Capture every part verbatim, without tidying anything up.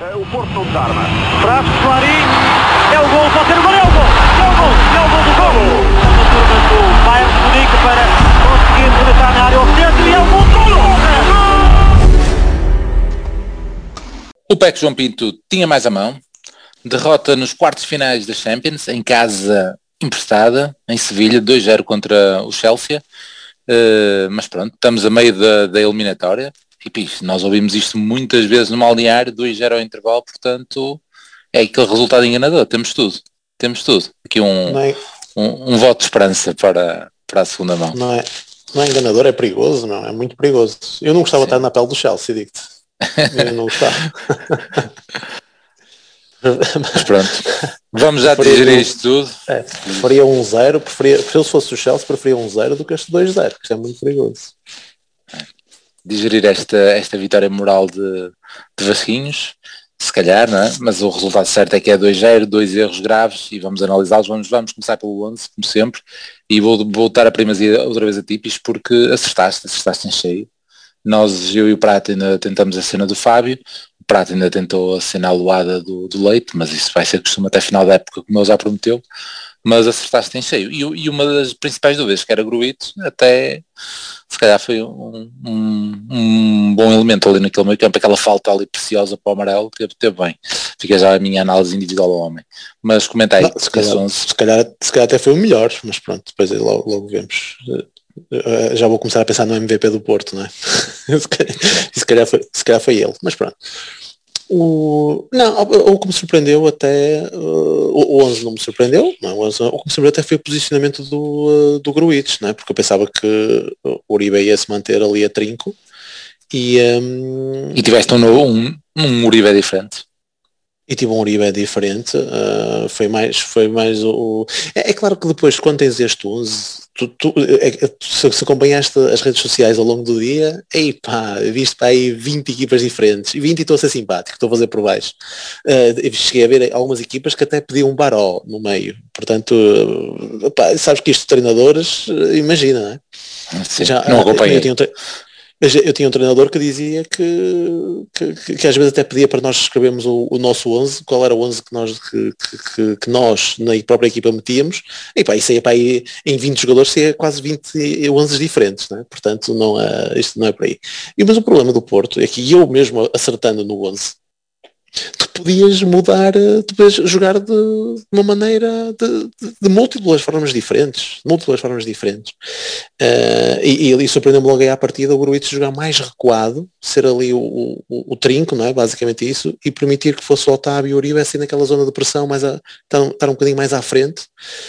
O Porto não desarma. Traz Clarim. É o gol, pode ser o gol, é o gol. É o gol, é o gol do gol. A turma do Bayern de Munique para conseguir rematar na área oficial e é o gol do gol. O P E C João Pinto tinha mais a mão. Derrota nos quartos finais da Champions, em casa emprestada, em Sevilha, dois a zero contra o Chelsea. Uh, mas pronto, estamos a meio da, da eliminatória. E pixe, nós ouvimos isto muitas vezes no balneário, dois a zero ao intervalo, portanto é aquele resultado enganador, temos tudo, temos tudo. Aqui um, é, um, um voto de esperança para, para a segunda mão. Não é, não é enganador, é perigoso, não, é muito perigoso. Eu não gostava Sim. de estar na pele do Chelsea, digo-te. Eu não gostava. Mas pronto, vamos já digerir um, isto tudo. É, preferia um zero, preferia, se eu fosse o Chelsea, preferia um zero do que este dois a zero, que isto é muito perigoso. Digerir esta, esta vitória moral de, de Vasquinhos, se calhar, não é? Mas o resultado certo é que é dois a zero, dois erros graves e vamos analisá-los. Vamos, vamos começar pelo onze, como sempre, e vou voltar a primazia outra vez a Tipis, porque acertaste, acertaste em cheio. Nós, eu e o Prata ainda tentamos a cena do Fábio, o Prata ainda tentou a cena aluada do, do Leite, mas isso vai ser costume até a final da época, como ele já prometeu, mas acertaste em cheio. E, e uma das principais dúvidas, que era Gruito, até se calhar foi um, um, um bom elemento ali naquele meio campo, aquela falta ali preciosa para o amarelo, teve, teve bem. Fica já a minha análise individual ao homem. Mas comenta aí. Não, se, calhar, se, calhar, se calhar até foi o melhor, mas pronto, depois aí logo, logo vemos. Já vou começar a pensar no M V P do Porto, não é? se, calhar, se, calhar foi, se calhar foi ele, mas pronto. O, não, o que me surpreendeu até, uh, o onze não me surpreendeu, não, o, onze, o que me surpreendeu até foi o posicionamento do, uh, do Gruitch, não é? Porque eu pensava que o Uribe ia se manter ali a trinco e... Um, e tiveste um, um, um Uribe diferente. E tive um Uribe diferente, uh, foi mais, foi mais o... É, é claro que depois, quando tens este onze, tu, tu, é, se, se acompanhaste as redes sociais ao longo do dia, ei pá, viste para aí vinte equipas diferentes, e vinte e estou a ser simpático, estou a fazer por baixo. Uh, cheguei a ver algumas equipas que até pediam um baró no meio, portanto, uh, pá, sabes que isto de treinadores, uh, imagina, não é? Sim, já, não acompanhei. Eu, eu, eu, Eu tinha um treinador que dizia que, que, que às vezes até pedia para nós escrevermos o, o nosso onze, qual era o onze que nós, que, que, que nós na própria equipa metíamos, e pá, isso aí, pá, aí em vinte jogadores seria quase vinte onze diferentes, né? Portanto não é, isto não é por aí. E, mas o problema do Porto é que eu mesmo acertando no onze, tu podias mudar, tu podias jogar de uma maneira de, de, de múltiplas formas diferentes, múltiplas formas diferentes. Uh, e, e ali surpreendeu-me logo aí à partida o Gruitch jogar mais recuado, ser ali o, o, o trinco, não é? Basicamente isso, e permitir que fosse o Otávio e o Uribe assim naquela zona de pressão, mais a, estar, estar um bocadinho mais à frente,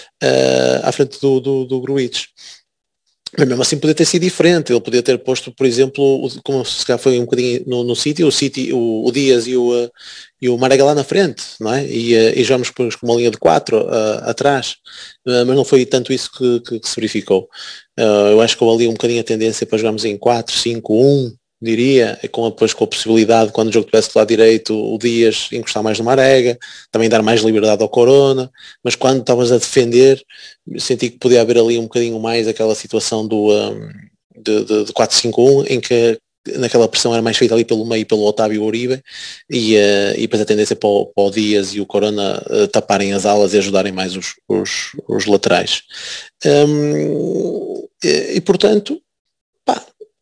uh, à frente do, do, do Gruitch. Mas mesmo assim podia ter sido diferente, ele podia ter posto, por exemplo, como se calhar foi um bocadinho no, no City, o City, o, o Dias e o, uh, e o Marega lá na frente, não é? E, uh, e jogamos com uma linha de quatro uh, atrás, uh, mas não foi tanto isso que, que, que se verificou. Uh, eu acho que houve ali um bocadinho a tendência para jogarmos em quatro, cinco, um, diria, com, depois com a possibilidade, quando o jogo tivesse do lado direito, o Dias encostar mais no Marega, também dar mais liberdade ao Corona, mas quando estavas a defender, senti que podia haver ali um bocadinho mais aquela situação do um, de, de, de quatro cinco um, em que naquela pressão era mais feita ali pelo meio pelo Otávio e o Uribe, e, uh, e depois a tendência para o, para o Dias e o Corona uh, taparem as alas e ajudarem mais os, os, os laterais. Um, e, e portanto, pá,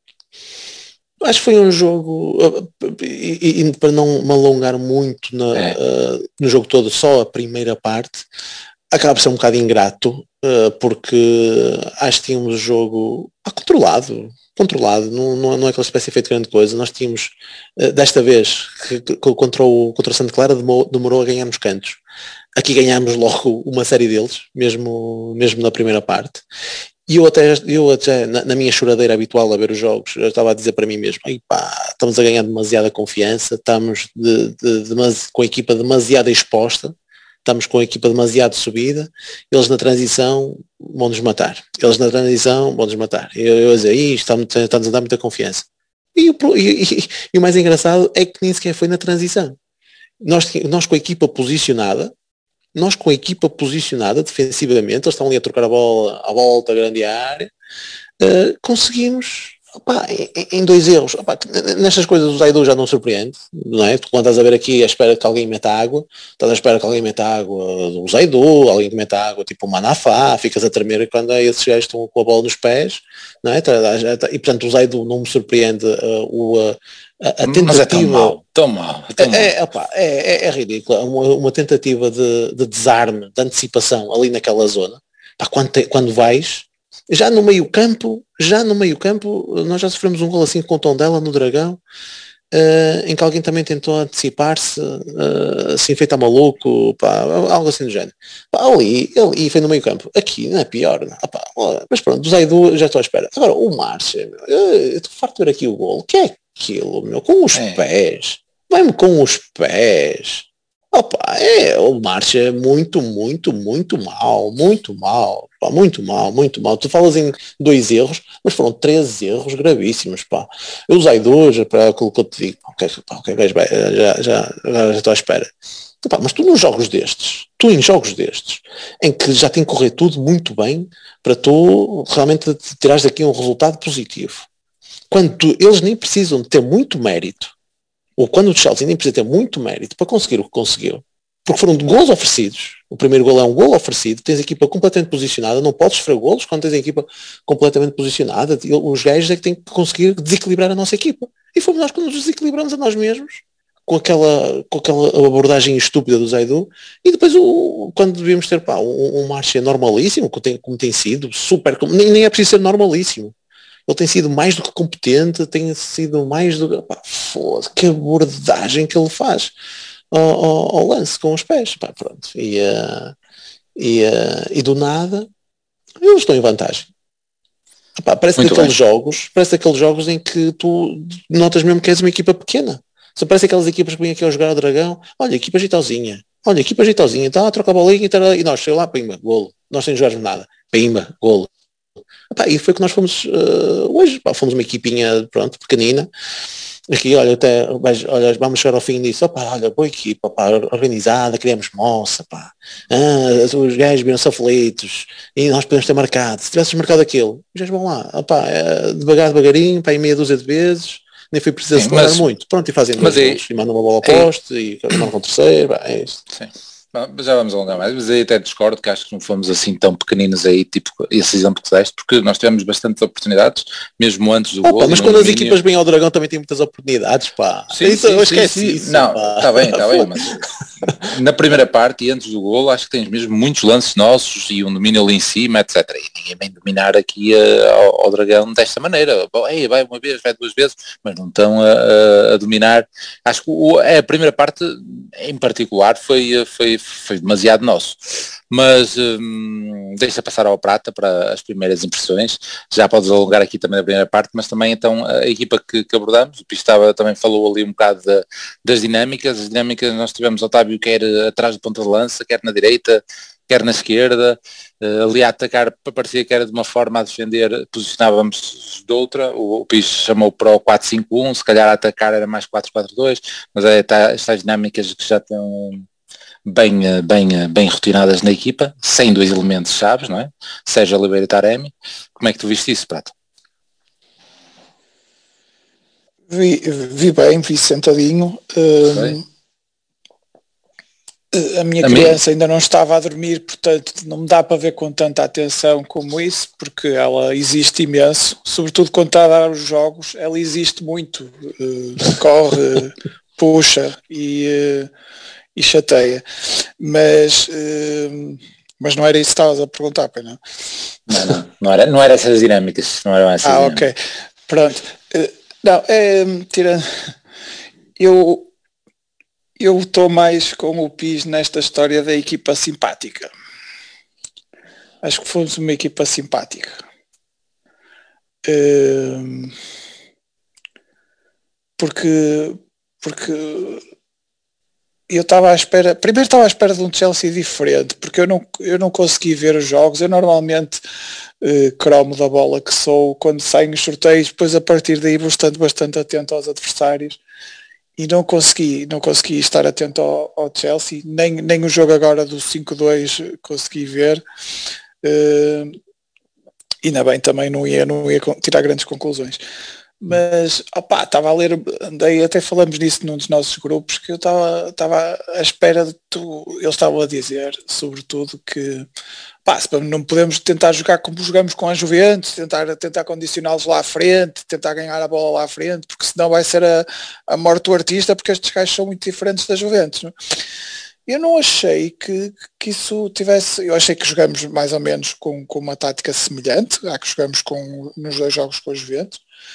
acho que foi um jogo, e, e para não me alongar muito na, é. uh, no jogo todo, só a primeira parte, acaba por ser um bocado ingrato, uh, porque acho que tínhamos o jogo ah, controlado, controlado, não, não, não é que ele tivesse feito grande coisa. Nós tínhamos, uh, desta vez, que, que, contra, o, contra o Santa Clara demorou, demorou a ganhar nos cantos. Aqui ganhámos logo uma série deles, mesmo, mesmo na primeira parte. E eu até, eu até na, na minha choradeira habitual a ver os jogos, eu estava a dizer para mim mesmo, pá, estamos a ganhar demasiada confiança, estamos de, de, de, de, com a equipa demasiado exposta, estamos com a equipa demasiado subida, eles na transição vão-nos matar, eles na transição vão-nos matar. Eu, eu a dizer, isto está-nos está a dar muita confiança. E o, e, e, e o mais engraçado é que nem sequer foi na transição. Nós, nós com a equipa posicionada, nós com a equipa posicionada defensivamente, eles estão ali a trocar a bola à volta, a grande área, uh, conseguimos Opa, em, em dois erros, opa, nestas coisas o Zaidu já não surpreende, não é? Tu quando estás a ver aqui à espera que alguém meta água, estás à espera que alguém meta água do Zaidu, alguém que meta água tipo o Manafá, ficas a tremer quando é esses gajos estão com a bola nos pés, não é? E portanto o Zaidu não me surpreende uh, o, uh, a, a tentativa... Mas é tão mau, tão mau, tão mau. É, opa, é, é, é ridículo, uma, uma tentativa de, de desarme, de antecipação ali naquela zona, pá, quando, te, quando vais... Já no meio campo, já no meio campo, nós já sofremos um gol assim com o Tondela no Dragão, uh, em que alguém também tentou antecipar-se, uh, assim feito a maluco, pá, algo assim do género. Pá, ali, ele, e foi no meio campo. Aqui não é pior, não? Ah, pá, olha, mas pronto, do Zaidu já estou à espera. Agora, o Márcio, meu, eu estou farto de ver aqui o gol. O que é aquilo, meu? Com os é. pés. Vai-me com os pés. Opa, é, o Márcio é muito, muito, muito mal, muito mal, pá, muito mal, muito mal. Tu falas em dois erros, mas foram três erros gravíssimos, pá. Eu usei dois, para aquilo que eu te digo, ok, pá, okay, já, já, já, já estou à espera. Opa, mas tu nos jogos destes, tu em jogos destes, em que já tem que correr tudo muito bem, para tu realmente tirares daqui um resultado positivo. Quando tu, eles nem precisam de ter muito mérito, ou quando o Chelsea nem precisa ter muito mérito para conseguir o que conseguiu, porque foram de golos oferecidos. O primeiro gol é um gol oferecido, tens a equipa completamente posicionada, não podes sofrer golos quando tens a equipa completamente posicionada. Os gajos é que têm que conseguir desequilibrar a nossa equipa. E fomos nós que nos desequilibramos a nós mesmos, com aquela, com aquela abordagem estúpida do Zaidu, e depois o, quando devíamos ter pá, um, um Marcha normalíssimo, como tem, como tem sido, super, nem, nem é preciso ser normalíssimo. Ele tem sido mais do que competente, tem sido mais do que... Pá, foda, que abordagem que ele faz ao, ao, ao lance com os pés. Pá, pronto. E, uh, e, uh, e do nada, eles estão em vantagem. Pá, parece Muito daqueles bem. jogos, parece daqueles jogos em que tu notas mesmo que és uma equipa pequena. Só parece aquelas equipas que vêm aqui a jogar ao Dragão. Olha, equipa jeitosinha. Olha, equipa jeitosinha. Está a trocar a bolinha e, tá, e nós, sei lá, pimba, golo. Nós sem jogar nada. Pimba, golo. Pá, e foi que nós fomos uh, hoje, pá, fomos uma equipinha, pronto, pequenina, aqui, olha, até, olha, vamos chegar ao fim disso, opá, olha, boa equipa, pá, organizada, criamos moça, pá, ah, os gajos viram-se aflitos, e nós podemos ter marcado, se tivesses marcado aquilo, os gajos vão lá, opá, é, devagar, devagarinho, pá, em meia dúzia de vezes, nem foi preciso acelerar muito, pronto, e fazem dois gols, e mandam uma bola ao poste, e mandam com o terceiro, pá, é isso. Sim. Mas já vamos alongar mais, mas aí até discordo que acho que não fomos assim tão pequeninos aí, tipo esse exemplo que deste, porque nós tivemos bastantes oportunidades, mesmo antes do ah, gol. Pá, mas quando domínio... as equipas vêm ao Dragão também têm muitas oportunidades, pá. Sim, isso, sim, eu esqueci sim, sim. isso. Não, está bem, está bem, mas na primeira parte e antes do gol acho que tens mesmo muitos lances nossos e um domínio ali em cima, etcétera. E ninguém vem dominar aqui uh, ao, ao Dragão desta maneira. Bom, ei, vai uma vez, vai duas vezes, mas não estão a, a, a dominar. Acho que o, a primeira parte em particular foi, foi, foi demasiado nosso, mas hum, deixa passar ao Prata para as primeiras impressões. Já podes alongar aqui também a primeira parte, mas também então a equipa que, que abordamos, o Pistava também falou ali um bocado da, das dinâmicas, as dinâmicas nós tivemos Otávio quer atrás do ponta de lança, quer na direita, quer na esquerda, uh, ali a atacar parecia que era de uma forma, a defender posicionávamos de outra, o, o Pis chamou para o quatro cinco um, se calhar a atacar era mais quatro quatro dois, mas é tá, estas dinâmicas que já estão bem, bem, bem rotinadas na equipa, sem dois elementos chaves, não é? Sérgio Oliveira e Taremi. Como é que tu viste isso, Prato? Vi, vi bem, vi sentadinho. Um, a minha a criança minha... ainda não estava a dormir, portanto não me dá para ver com tanta atenção como isso, porque ela existe imenso, sobretudo quando está a dar os jogos, ela existe muito, uh, corre, puxa e... Uh, e chateia, mas uh, mas não era isso que estavas a perguntar, pai, não? Não, não, não era, não era essas dinâmicas, não eram essas Ah, dinâmicas. ok, pronto. Uh, não, é, tira, eu eu estou mais com o Pis nesta história da equipa simpática. Acho que fomos uma equipa simpática. Uh, porque porque eu estava à espera, primeiro estava à espera de um Chelsea diferente, porque eu não, eu não consegui ver os jogos, eu normalmente eh, cromo da bola que sou quando saem os sorteios, depois a partir daí vou estando bastante atento aos adversários, e não consegui, não consegui estar atento ao, ao Chelsea, nem, nem o jogo agora do cinco dois consegui ver, uh, ainda bem também não ia, não ia tirar grandes conclusões. Mas, opá, estava a ler, andei, até falamos nisso num dos nossos grupos, que eu estava, estava à espera de tu, eles estavam a dizer, sobretudo, que pá, não podemos tentar jogar como jogamos com a Juventus, tentar, tentar condicioná-los lá à frente, tentar ganhar a bola lá à frente, porque senão vai ser a, a morte do artista, porque estes gajos são muito diferentes da Juventus, não? Eu não achei que, que isso tivesse, eu achei que jogamos mais ou menos com, com uma tática semelhante à que jogamos com, nos dois jogos com a Juventus.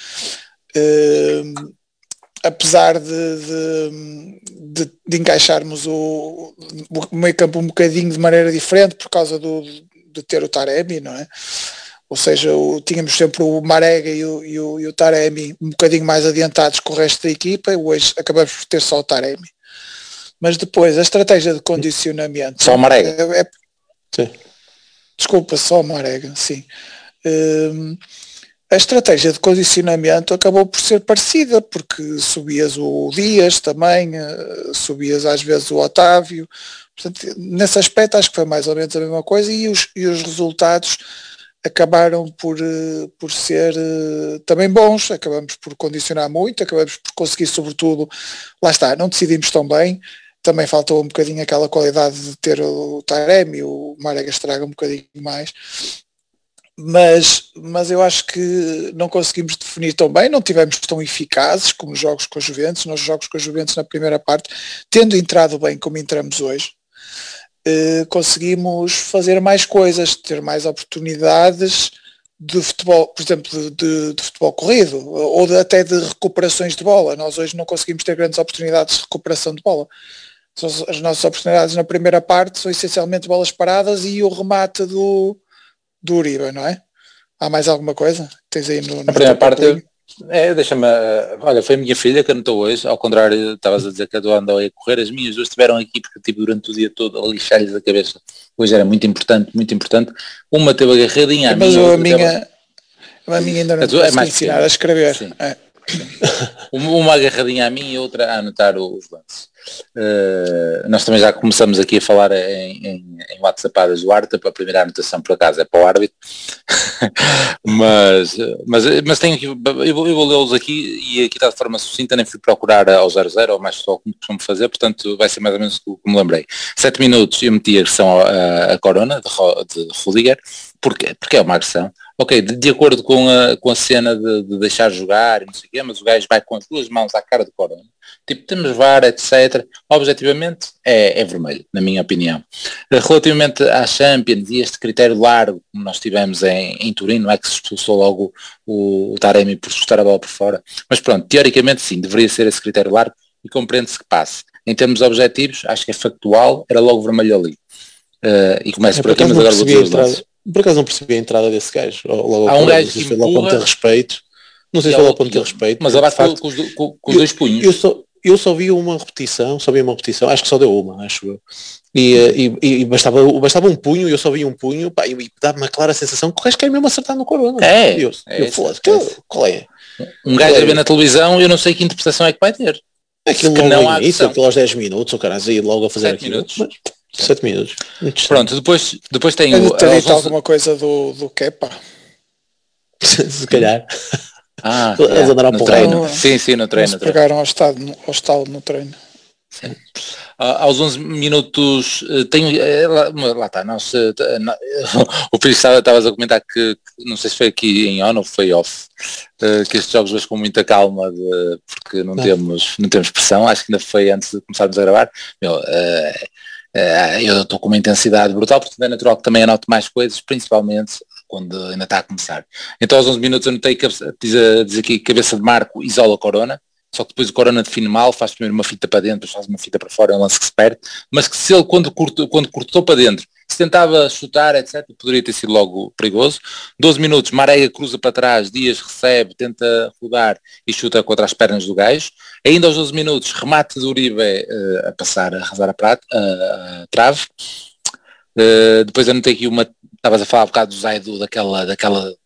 Uh, apesar de, de, de, de encaixarmos o, o meio campo um bocadinho de maneira diferente por causa do, de ter o Taremi, não é? Ou seja, o, tínhamos sempre o Marega e o, e, o, e o Taremi um bocadinho mais adiantados com o resto da equipa, e hoje acabamos por ter só o Taremi. Mas depois a estratégia de condicionamento... Só o Marega? É, é, sim. Desculpa, só o Marega, sim. Uh, A estratégia de condicionamento acabou por ser parecida, porque subias o Dias também, subias às vezes o Otávio, portanto, nesse aspecto acho que foi mais ou menos a mesma coisa, e os, e os resultados acabaram por, por ser também bons, acabamos por condicionar muito, acabamos por conseguir sobretudo, lá está, não decidimos tão bem, também faltou um bocadinho aquela qualidade de ter o Taremi, o Marega estraga um bocadinho mais, Mas, mas eu acho que não conseguimos definir tão bem, não tivemos tão eficazes como os jogos com a Juventus. Nos jogos com a Juventus na primeira parte, tendo entrado bem como entramos hoje, eh, conseguimos fazer mais coisas, ter mais oportunidades de futebol, por exemplo, de, de, de futebol corrido, ou de, até de recuperações de bola. Nós hoje não conseguimos ter grandes oportunidades de recuperação de bola. As nossas oportunidades na primeira parte são essencialmente bolas paradas e o remate do do Uribe, não é? Há mais alguma coisa? Tens aí no... no a primeira parte, é, deixa-me, uh, olha, foi a minha filha que anotou hoje, ao contrário, estavas a dizer que a tua andou a correr, as minhas duas estiveram aqui porque tive durante o dia todo a lixar-lhes a cabeça. Hoje era muito importante, muito importante. Uma teve agarradinha, a mas minha... a minha, teve... a minha ainda não a consegui é mais ensinar a escrever. Sim. É. Uma agarradinha a mim e outra a anotar os lances. Uh, nós também já começamos aqui a falar em, em, em WhatsAppadas do árbitro. A primeira anotação por acaso é para o árbitro. mas, mas, mas tenho aqui, eu vou, eu vou lê-los aqui e aqui está de forma sucinta, nem fui procurar ao zero zero ou mais só como costumo fazer, portanto vai ser mais ou menos como me lembrei. sete minutos eu meti a agressão a, a Corona de, de Rudiger. Porquê? Porque é uma agressão. Ok, de, de acordo com a, com a cena de, de deixar jogar e não sei o quê, mas o gajo vai com as duas mãos à cara do Corona. Tipo, temos V A R, etcétera. Objetivamente é, é vermelho, na minha opinião. Relativamente à Champions e este critério largo, como nós tivemos em, em Turim, não é que se expulsou logo o, o Taremi por chutar a bola por fora. Mas pronto, teoricamente sim, deveria ser esse critério largo e compreende-se que passe. Em termos objetivos, acho que é factual, era logo vermelho ali. Uh, e começa é, por aqui, mas agora vou dizer os lances. Por acaso não percebi a entrada desse gajo. Logo Há um gajo que foi lá ponto de respeito. Não sei se foi lá ponto de respeito. Mas ele bate com, com, os, com, com os dois punhos. Eu só, eu só vi uma repetição, só vi uma repetição, acho que só deu uma, acho eu. E, e, e bastava, bastava um punho, eu só vi um punho, pá, e, e dava uma clara sensação que o gajo quer mesmo acertar no Corona. É, eu, é, eu foda, é, qual é? Um gajo a ver na televisão, eu não sei que interpretação é que vai ter. Aquilo que não há isso, aquilo aos dez minutos, o cara aí logo a fazer aquilo. sete minutos. Pronto, depois, depois tem o... ter dito onze... alguma coisa do, do Kepa. Se calhar. Ah, eles yeah, andaram no para treino. lá. Sim, sim, no treino. Eles pegaram ao estado, ao estalo no treino. Sim. Uh, aos onze minutos uh, tenho, uh, lá, lá está, nós, uh, uh, o Pires estavas a comentar que, que, não sei se foi aqui em on ou foi off, uh, que estes jogos hoje com muita calma, de, porque não, não. Temos, não temos pressão, acho que ainda foi antes de começarmos a gravar. Meu, uh, uh, eu estou com uma intensidade brutal, portanto é natural que também anote mais coisas, principalmente quando ainda está a começar. Então aos onze minutos eu notei que diz, diz aqui cabeça de Marco isola Corona. Só que depois o Corona define mal, faz primeiro uma fita para dentro, depois faz uma fita para fora, é um lance que se perde, mas que se ele quando cortou, quando cortou para dentro, se tentava chutar, etcétera, poderia ter sido logo perigoso. doze minutos, Marega cruza para trás, Dias recebe, tenta rodar e chuta contra as pernas do gajo. Ainda aos doze minutos, remate do Uribe uh, a passar, a arrasar a, prata, uh, a trave. Uh, depois eu notei aqui uma, estavas a falar um bocado do Zaidu, daquela, daquela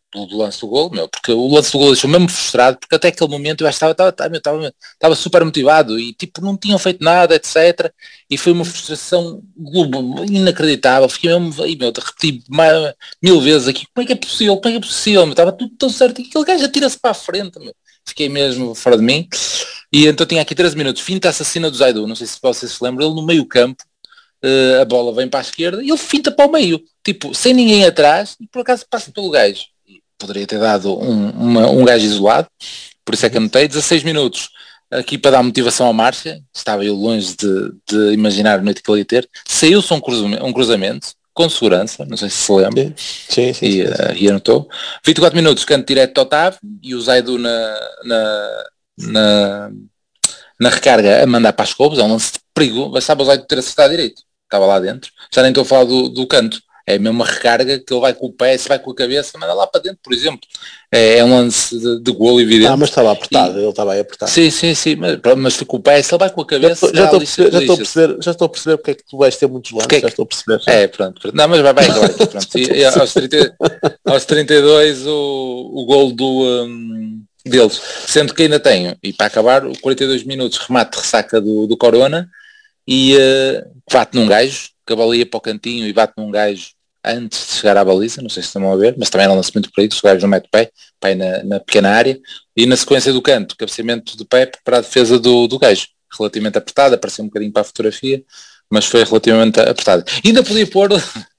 do, do lance do gol, meu, porque o lance do gol deixou mesmo frustrado, porque até aquele momento eu acho que estava, estava, estava, estava super motivado e tipo não tinham feito nada, etcétera. E foi uma frustração global, inacreditável. Fiquei mesmo, aí, meu, repeti mais, mil vezes aqui, como é que é possível, como é que é possível, meu? Estava tudo tão certo e aquele gajo atira-se para a frente, meu. Fiquei mesmo fora de mim. E então tinha aqui treze minutos, finta assassina do Zaidu, não sei se vocês se lembram, ele no meio campo, uh, a bola vem para a esquerda e ele finta para o meio, tipo, sem ninguém atrás, e por acaso passa pelo gajo. Poderia ter dado um, uma, um gajo isolado, por isso é que anotei, dezasseis minutos, aqui para dar motivação à marcha, estava eu longe de, de imaginar a noite que ele ia ter, saiu-se um cruzamento, um cruzamento, com segurança, não sei se se lembra, sim, sim, sim, e, sim, sim. Uh, e anotou, vinte e quatro minutos, canto direto ao Otávio, e o Zaidu na, na, na, na recarga a mandar para as cobras, é um lance de perigo, bastava o Zaidu ter acertado direito, estava lá dentro, já nem estou a falar do, do canto. É mesmo uma recarga que ele vai com o pé, se vai com a cabeça, manda lá para dentro, por exemplo. É, é um lance de, de golo evidente. Ah, mas estava apertado, e, ele estava aí apertado. Sim, sim, sim, mas, mas com o pé, se ele vai com a cabeça... Já, já, estou, já, estou a perceber, já estou a perceber porque é que tu vais ter muitos lances, porque, já estou a perceber. Já. É, pronto, pronto. Não, mas vai, vai acabar aqui, pronto. E, e, aos, trinta, aos trinta e dois o, o golo do, um, deles, sendo que ainda tenho, e para acabar, quarenta e dois minutos, remate de ressaca do, do Corona, e uh, bate num gajo, que a bola ia para o cantinho e bate num gajo antes de chegar à baliza, não sei se estão a ver, mas também era um lançamento por aí, os gajos não metem pé, pé na, na pequena área, e na sequência do canto, cabeceamento de pé para a defesa do, do gajo, relativamente apertada, apareceu um bocadinho para a fotografia, mas foi relativamente apertada. E ainda podia pôr,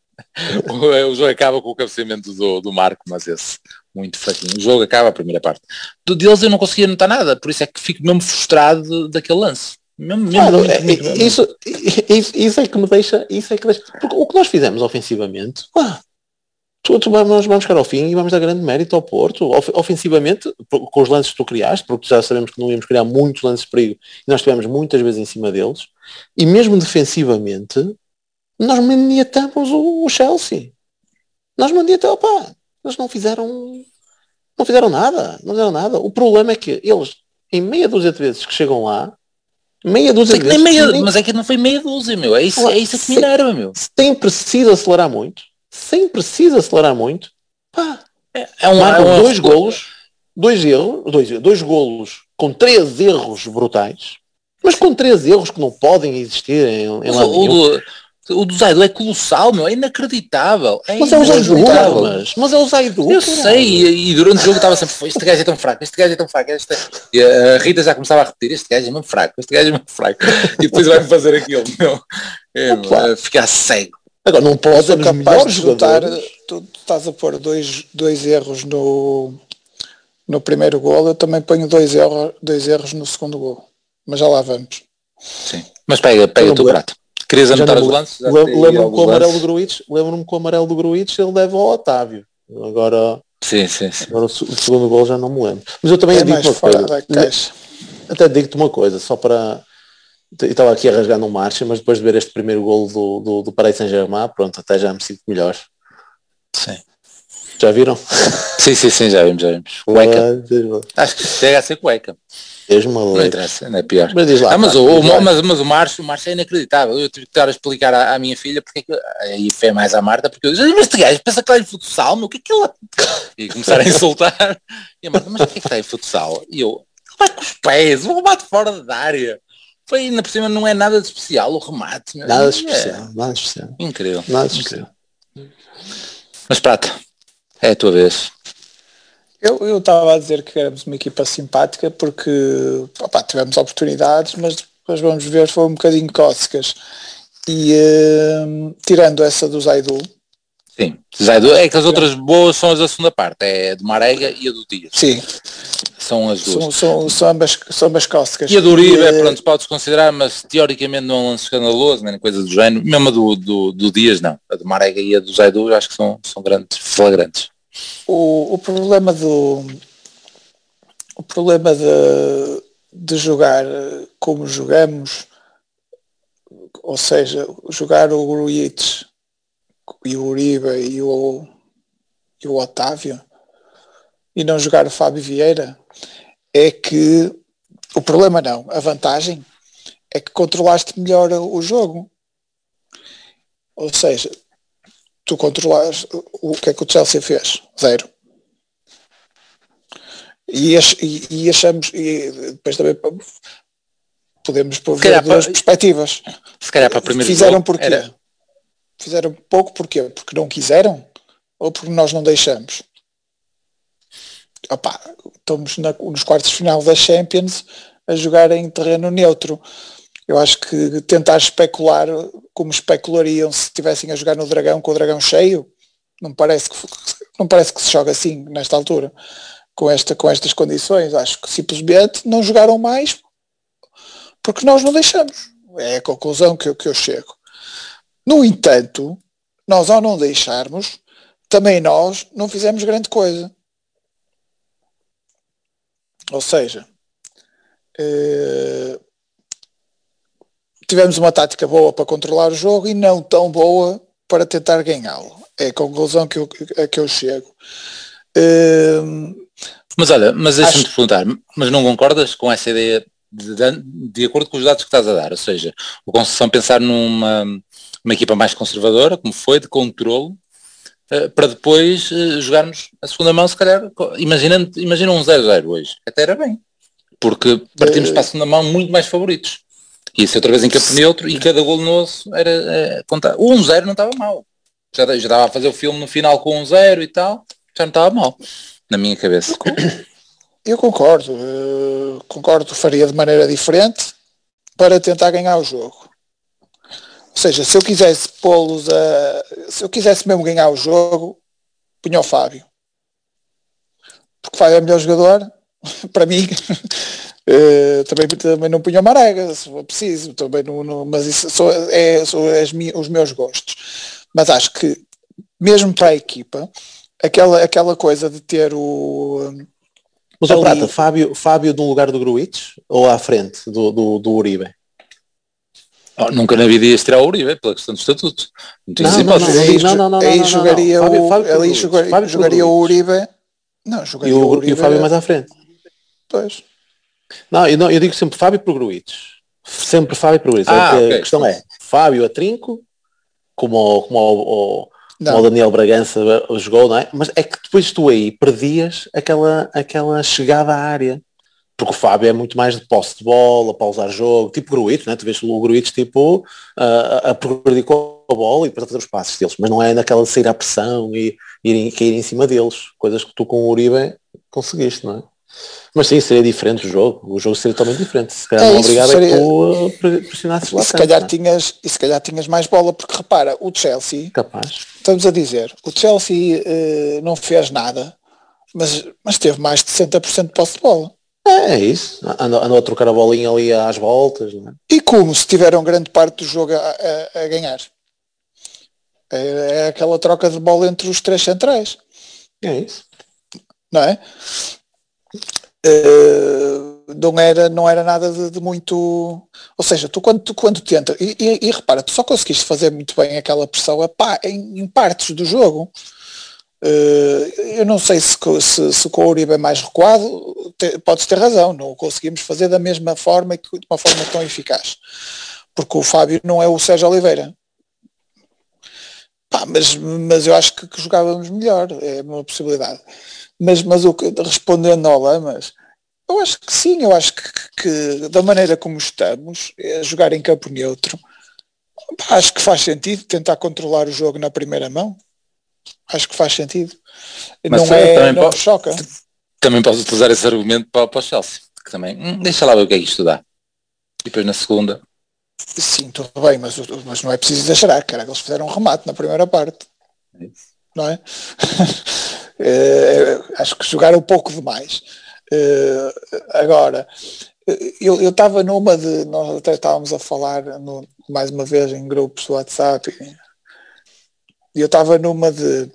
o jogo acaba com o cabeceamento do, do Marco, mas esse, muito fraquinho, o jogo acaba a primeira parte. Do deles eu não conseguia notar nada, por isso é que fico mesmo frustrado daquele lance. Mesmo, mesmo claro, muito, é, muito, muito, isso, isso, isso é que me deixa, isso é que deixa, porque o que nós fizemos ofensivamente, ah, tu, tu vamos, vamos chegar ao fim e vamos dar grande mérito ao Porto, ofensivamente, com os lances que tu criaste, porque já sabemos que não íamos criar muitos lances de perigo, e nós estivemos muitas vezes em cima deles, e mesmo defensivamente, nós maniatamos o, o Chelsea, nós maniatamos, pá, eles não fizeram, não fizeram nada, não fizeram nada, o problema é que eles, em meia dúzia de vezes que chegam lá, meia dúzia de vezes. Meia, nem... Mas é que não foi meia dúzia, meu. É isso, é isso que me enerva, meu. Sem preciso acelerar muito, sem preciso acelerar muito, pá, é, é um, marcam é um... dois golos, dois erros, dois, dois golos com três erros brutais, mas com três erros que não podem existir em, em lado o, do, o do Zaidu é colossal, meu. É inacreditável. É mas é o Zaidu, mas, mas é o Zaidu. Eu sei, e, e durante o jogo estava sempre, este gajo é tão fraco, este gajo é tão fraco, este... e a Rita já começava a repetir, este gajo é mesmo fraco, este gajo é mesmo fraco, e depois vai-me fazer aquilo, meu, é, meu, ficar cego. Agora não pode ser capaz de juntar, tu, tu estás a pôr dois, dois erros no, no primeiro gol, eu também ponho dois erros, dois erros no segundo gol, mas já lá vamos. Sim, mas pega, pega o teu prato. Querias anotar os lances? Lembro-me com o amarelo do Gruitch, lembro-me com o amarelo do Gruitch, ele leva ao Otávio. Agora, sim, sim, sim. Agora o, o segundo gol já não me lembro. Mas eu também é digo uma coisa. Até digo-te uma coisa, só para... Eu estava aqui a rasgar no marcha, mas depois de ver este primeiro gol do, do, do Paris Saint-Germain, pronto, até já me sinto melhor. Sim. Já viram? Sim, sim, sim, já vimos, já vimos. Cueca. Ah, acho que chega a ser cueca. Não interessa, não é pior. Mas, diz lá, ah, mas, pá, o, diz lá. mas, mas o Márcio, o Márcio é inacreditável. Eu tive que estar a explicar à, à minha filha porque é que, aí foi mais à Marta, porque eu disse, mas este gajo pensa que está em futsal, meu, o que é que ele... E começaram a insultar. E a Marta, mas o que é que está em futsal? E eu, ele vai com os pés, vou roubar de fora da área. Foi ainda por cima, não é nada de especial o remate. Meu. Nada de é, especial, nada de especial. Incrível. Nada de especial. Mas Prata, é a tua vez. Eu estava a dizer que éramos uma equipa simpática porque opa, tivemos oportunidades, mas depois vamos ver, foi um bocadinho cócegas. E uh, tirando essa do Zaidu. Sim, Zaidu, é que as outras boas são as da segunda parte, é a do Marega e a do Dias. Sim. São as duas. São, são, são, ambas, são ambas cócegas. E a do Uribe, e, pronto, pode-se considerar, mas teoricamente não é um lance escandaloso, nem coisa do género. Mesmo a do, do, do Dias, não. A do Marega e a do Zaidu, eu acho que são, são grandes, flagrantes. O, o problema do o problema de, de jogar como jogamos, ou seja, jogar o Gruitch e o Uribe e o, e o Otávio e não jogar o Fábio Vieira, é que o problema não, a vantagem é que controlaste melhor o jogo, ou seja, tu controlaste. O que é que o Chelsea fez? Zero. E, ach, e, e achamos, e depois também podemos ver calhar, duas para, perspectivas. Se calhar para o primeiro Fizeram jogo, porquê? era... Fizeram pouco porquê? Porque não quiseram? Ou porque nós não deixamos? Opa, estamos na, nos quartos de final da Champions a jogar em terreno neutro. Eu acho que tentar especular como especulariam se estivessem a jogar no Dragão com o Dragão cheio, não parece que, não parece que se joga assim nesta altura, com, esta, com estas condições. Acho que simplesmente não jogaram mais porque nós não deixamos. É a conclusão que eu, que eu chego. No entanto, nós ao não deixarmos, também nós não fizemos grande coisa. Ou seja, eh, tivemos uma tática boa para controlar o jogo e não tão boa para tentar ganhá-lo. É a conclusão que eu, a que eu chego. Eh, mas olha, mas deixa-me acho... te perguntar, mas não concordas com essa ideia de, de, de acordo com os dados que estás a dar? Ou seja, o Conceição pensar numa uma equipa mais conservadora, como foi, de controlo, uh, para depois uh, jogarmos a segunda mão, se calhar, imaginando, imagina um zero zero hoje, até era bem, porque partimos uh... para a segunda mão muito mais favoritos. E isso outra vez em campo neutro e cada golo nosso era é, contar. O um zero não estava mal. Já, já estava a fazer o filme no final com um zero e tal, já não estava mal, na minha cabeça. Eu concordo, uh, concordo, faria de maneira diferente para tentar ganhar o jogo. Ou seja, se eu quisesse pô-los a... Se eu quisesse mesmo ganhar o jogo, punha o Fábio. Porque o Fábio é o melhor jogador, para mim. Uh, também, também não punha o Marega, se for preciso. Também não, não, mas isso são, é, são as mi, os meus gostos. Mas acho que, mesmo para a equipa, aquela, aquela coisa de ter o... Mas o Prata, Fábio, Fábio no lugar do Gruitch ou à frente do, do, do Uribe? Oh, nunca na vida ias tirar o Uribe pela questão do estatuto. Não, não, não, não, não, não, aí jogaria o jogaria o Uribe. Não, jogaria e o, o Uribe. E o Fábio mais à frente. Pois. Não, eu, não, eu digo sempre Fábio para o Gruitch. Sempre Fábio para o Gruitch. Ah, a, okay. a questão é, Fábio a trinco, como o, como o, o, como o Daniel Bragança jogou, não é? Mas é que depois tu aí perdias aquela, aquela chegada à área. Porque o Fábio é muito mais de posse de bola, pausar jogo, tipo Gruitch, né? Tu vês o Gruitch tipo uh, a progredir com a bola e para fazer os passos deles, mas não é naquela de sair à pressão e, e cair em cima deles, coisas que tu com o Uribe conseguiste, não é? Mas sim, seria diferente o jogo, o jogo seria totalmente diferente, se calhar é, não obrigado seria... é que tu uh, pressionasses lá e se tanto, calhar tinhas E se calhar tinhas mais bola, porque repara, o Chelsea, capaz. Estamos a dizer, o Chelsea uh, não fez nada, mas, mas teve mais de sessenta por cento de posse de bola. É, é isso, andou, andou a trocar a bolinha ali às voltas, não é? E como se tiveram grande parte do jogo a, a, a ganhar. É, é aquela troca de bola entre os três centrais. É isso. Não é? Uh, não, era, não era nada de, de muito... Ou seja, tu quando, tu, quando tenta... E, e, e repara, tu só conseguiste fazer muito bem aquela pressão a pá, em, em partes do jogo. Uh, eu não sei se, se, se com o Uribe é mais recuado, te, podes ter razão, não o conseguimos fazer da mesma forma e de uma forma tão eficaz, porque o Fábio não é o Sérgio Oliveira. Pá, mas, mas eu acho que, que jogávamos melhor, é uma possibilidade. Mas, mas o que, respondendo ao Lamas, eu acho que sim, eu acho que, que da maneira como estamos, é jogar em campo neutro, pá, acho que faz sentido tentar controlar o jogo na primeira mão. Acho que faz sentido. Mas não é, também não pode, choca. Também posso utilizar esse argumento para, para o Chelsea, que também, hum, deixa lá ver o que é que isto dá. E depois na segunda. Sim, tudo bem, mas, mas não é preciso exagerar, cara, eles fizeram um remate na primeira parte. É não é? é? Acho que jogaram um pouco demais. É, agora, eu estava numa de, nós até estávamos a falar no, mais uma vez em grupos do WhatsApp, e eu estava numa de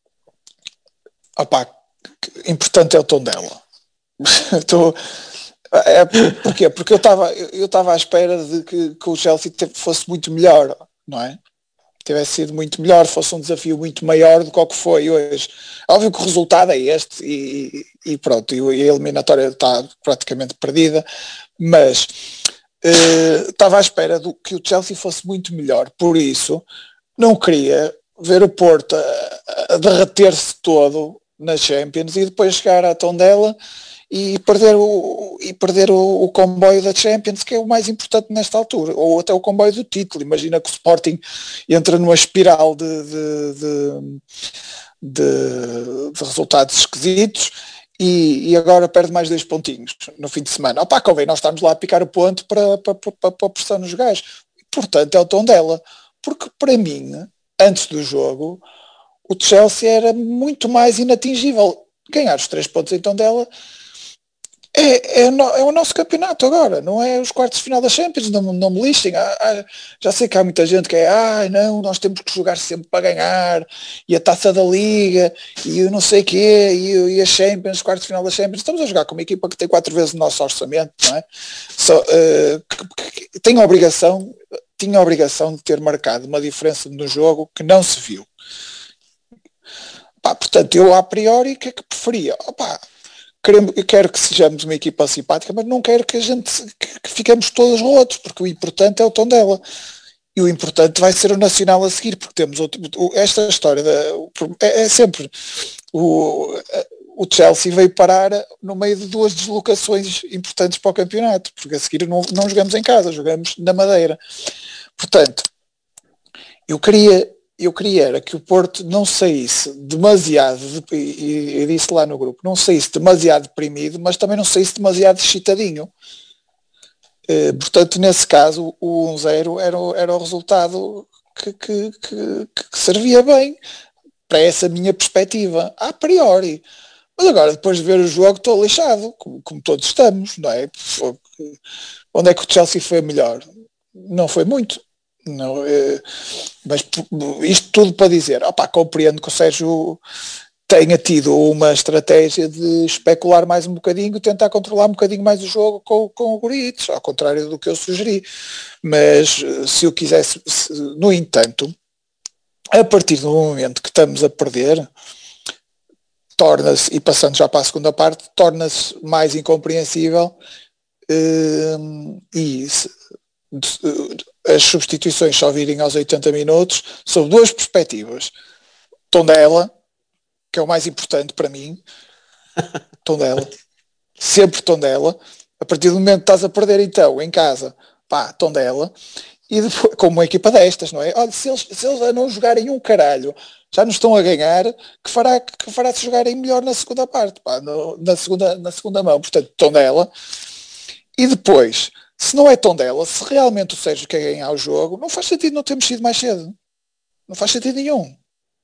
opá, importante é o tom dela. Estou, é, porquê? Porque eu estava eu estava à espera de que, que o Chelsea fosse muito melhor, não é? Tivesse sido muito melhor, fosse um desafio muito maior do que o que foi hoje. Óbvio que o resultado é este e, e pronto, e a eliminatória está praticamente perdida, mas uh, estava à espera do que o Chelsea fosse muito melhor, por isso não queria ver o Porto a, a derreter-se todo na Champions e depois chegar à Tondela e perder, o, e perder o, o comboio da Champions, que é o mais importante nesta altura, ou até o comboio do título. Imagina que o Sporting entra numa espiral de, de, de, de, de resultados esquisitos e, e agora perde mais dois pontinhos no fim de semana. Opá, convém nós estamos lá a picar o ponto para, para, para, para a pressão nos gajos. Portanto, é o tom dela. Porque para mim, antes do jogo, o Chelsea era muito mais inatingível. Ganhar os três pontos então dela é, é, no, é o nosso campeonato agora, não é os quartos de final da Champions, não, não me lixem. Ah, ah, já sei que há muita gente que é, ai ah, não, nós temos que jogar sempre para ganhar, e a taça da Liga, e o não sei o quê, e, e a Champions, os quartos de final da Champions. Estamos a jogar com uma equipa que tem quatro vezes o nosso orçamento, não é? Só, uh, que, que tem a obrigação, tinha a obrigação de ter marcado uma diferença no jogo que não se viu. Pá, portanto, eu a priori, o que é que preferia? Opa, quero, eu quero que sejamos uma equipa simpática, mas não quero que a gente que, que fiquemos todos rotos, porque o importante é o tom dela. E o importante vai ser o Nacional a seguir, porque temos outro, esta história da, é, é sempre o, o Chelsea veio parar no meio de duas deslocações importantes para o campeonato, porque a seguir não, não jogamos em casa, jogamos na Madeira. Portanto, eu queria eu queria era que o Porto não saísse demasiado, e eu disse lá no grupo, não saísse demasiado deprimido, mas também não saísse demasiado excitadinho. Uh, portanto, nesse caso, o um zero era, era o resultado que, que, que, que servia bem para essa minha perspectiva, a priori. Mas agora, depois de ver o jogo, estou lixado, como, como todos estamos, não é? Onde é que o Chelsea foi melhor? Não foi muito. Não, é, mas isto tudo para dizer, opá, compreendo que o Sérgio tenha tido uma estratégia de especular mais um bocadinho, tentar controlar um bocadinho mais o jogo com, com o Guritos, ao contrário do que eu sugeri. Mas se eu quisesse, se, no entanto, a partir do momento que estamos a perder, torna-se, e passando já para a segunda parte, torna-se mais incompreensível hum, e se, de, as substituições só virem aos oitenta minutos, sob duas perspectivas. Tondela, que é o mais importante para mim, Tondela, sempre Tondela, a partir do momento que estás a perder então, em casa, pá, Tondela, e depois, como uma equipa destas, não é? Olha, se eles, se eles a não jogarem um caralho, já nos estão a ganhar, que fará que fará se jogarem melhor na segunda parte, pá, no, na, segunda, na segunda mão, portanto, Tondela, e depois, se não é Tondela, se realmente o Sérgio quer ganhar o jogo, não faz sentido não termos sido mais cedo. Não faz sentido nenhum.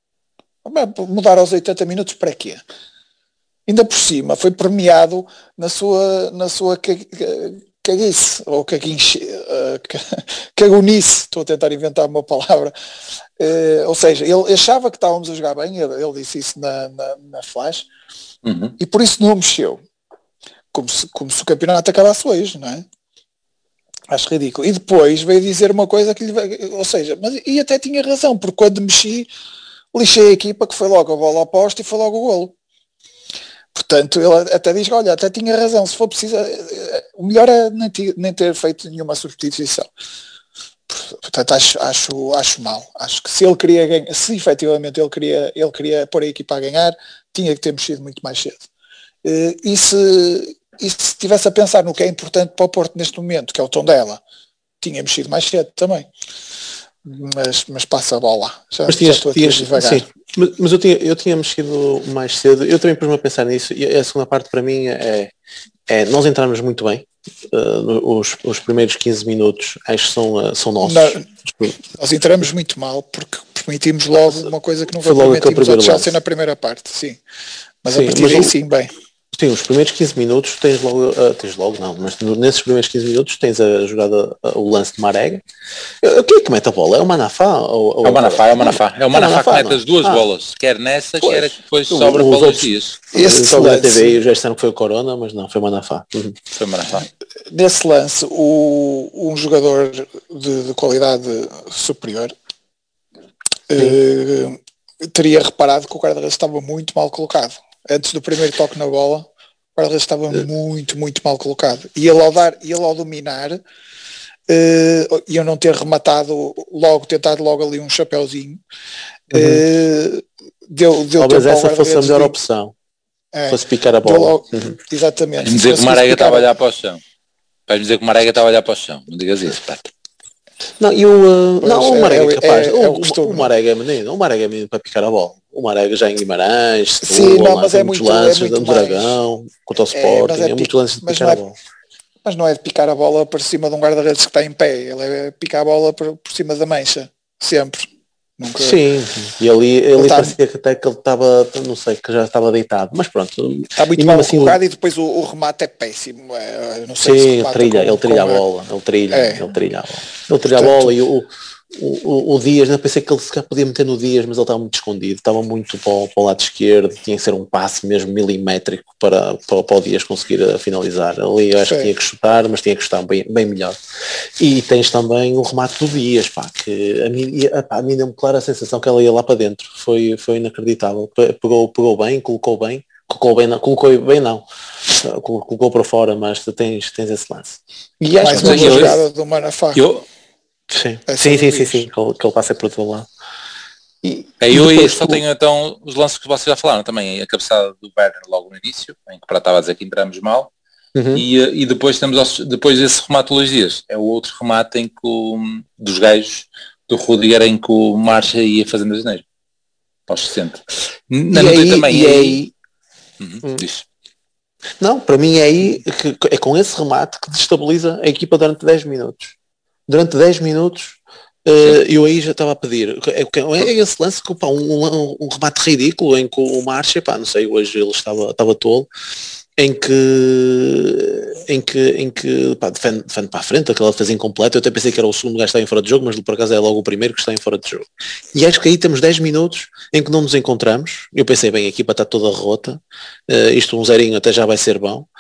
Mudar aos oitenta minutos para quê? Ainda por cima, foi premiado na sua, na sua caguice, ou caguinche, cagonice, estou a tentar inventar uma palavra. Uh, ou seja, ele achava que estávamos a jogar bem, ele, ele disse isso na, na, na flash, uhum. E por isso não mexeu. Como se, como se o campeonato acabasse hoje, não é? Acho ridículo. E depois veio dizer uma coisa que lhe veio, ou seja, mas, e até tinha razão, porque quando mexi, lixei a equipa, que foi logo a bola oposta e foi logo o golo. Portanto, ele até diz, olha, até tinha razão, se for preciso, o melhor é nem ter, nem ter feito nenhuma substituição. Portanto, acho, acho, acho mal. Acho que se ele queria ganhar, se efetivamente ele queria, ele queria pôr a equipa a ganhar, tinha que ter mexido muito mais cedo. E se, e se estivesse a pensar no que é importante para o Porto neste momento, que é o tom dela, tinha mexido mais cedo também. Mas, mas passa a bola. Já, mas tinhas, já tinhas, devagar. Sim, mas, mas eu, tinha, eu tinha mexido mais cedo. Eu também pus-me a pensar nisso. E a segunda parte para mim é, é nós entramos muito bem. Uh, os, os primeiros quinze minutos acho que são, uh, são nossos. Não, nós entramos muito mal porque permitimos logo uma coisa que não foi permitimos ao Chelsea na primeira parte. Sim. Mas sim, a partir daí sim, bem. Sim, os primeiros quinze minutos tens logo, uh, tens logo não, mas nesses primeiros quinze minutos tens a jogada, uh, o lance de Marega. Uh, quem é que mete a bola? É o Manafá? Ou, ou é o Manafá, é o Manafá. É o Manafá que mete as duas ah. bolas, quer nessa, pois, quer que depois sobra para os dias. Esse só na T V e já disseram que foi o Corona, mas não, foi o Manafá. Uhum. Foi o Manafá. Nesse lance, o, um jogador de, de qualidade superior uh, teria reparado que o guarda-redes estava muito mal colocado. Antes do primeiro toque na bola, o guarda-redes estava uh. muito, muito mal colocado. E ele ao, dar, ele ao dominar, uh, e eu não ter rematado logo, tentado logo ali um chapéuzinho, uhum. uh, deu, deu talvez tempo essa fosse a melhor de... opção. É, fosse picar a bola. logo, uhum. Exatamente. Vais-me dizer que o Marega estava a olhar para o chão. Vais-me dizer que o Marega estava a olhar para o chão. Não digas isso, pá. Não, e o, uh, Pois, não, o Marega é, é capaz. É, o, é o, costume, o Marega é menino. O Marega é menino para picar a bola. O Marega já em Guimarães, sim, não, mas tem é muitos muito, lances, é muito no mais, Dragão, contra o é, Sporting, é, é muitos lances de mas picar não a é, bola. Mas não é de picar a bola por cima de um guarda-redes que está em pé. Ele é picar a bola por, por cima da mancha. Sempre. Nunca... Sim, e ali, ele tá, parecia que até que ele estava, não sei, que já estava deitado, mas pronto. Está muito e mal assim, colocado e depois o, o remate é péssimo. É, não sei sim, se ele trilha, com, ele trilha com a bola, ele trilha, é. ele trilha a bola. Ele trilha Portanto, a bola e o, o, o Dias, eu pensei que ele se calhar podia meter no Dias, mas ele estava muito escondido, estava muito para o, para o lado esquerdo, tinha que ser um passe mesmo milimétrico para, para, para o Dias conseguir finalizar. Ali eu acho sim. que tinha que chutar, mas tinha que chutar bem, bem melhor. E tens também o remate do Dias, pá, que a mim, a, a mim deu-me clara a sensação que ela ia lá para dentro, foi, foi inacreditável, pegou, pegou bem, colocou bem, colocou bem não, colocou bem não, colocou para fora, mas tu tens, tens esse lance. E acho mais uma boa jogada do Manafá. Eu, sim, sim, sim, sim, sim, que ele, que ele passa por todo lado. E, é, eu e só tu... tenho então os lances que vocês já falaram também, a cabeçada do Werner logo no início, em que para estava a dizer que entramos mal, uhum. e, e depois temos aos, depois desse remate Luís Dias, é o outro remate em que o, dos gajos do Rudiger em que o Marcha ia fazendo a janeiro, aos sessenta. Na e aí, também, e aí... aí... Uhum, hum. Diz. Não, para mim é aí que é com esse remate que destabiliza a equipa durante dez minutos. Durante dez minutos uh, eu aí já estava a pedir. É, é esse lance que pá, um, um, um remate ridículo em que o Marcha, pá, não sei, hoje ele estava, estava tolo, em que em que, em que pá, defende, defende para a frente, aquela defesa incompleta. Eu até pensei que era o segundo gajo que está em fora de jogo, mas por acaso é logo o primeiro que está em fora de jogo. E acho que aí temos dez minutos em que não nos encontramos. Eu pensei, bem, a equipa está toda rota, uh, isto um zerinho até já vai ser bom,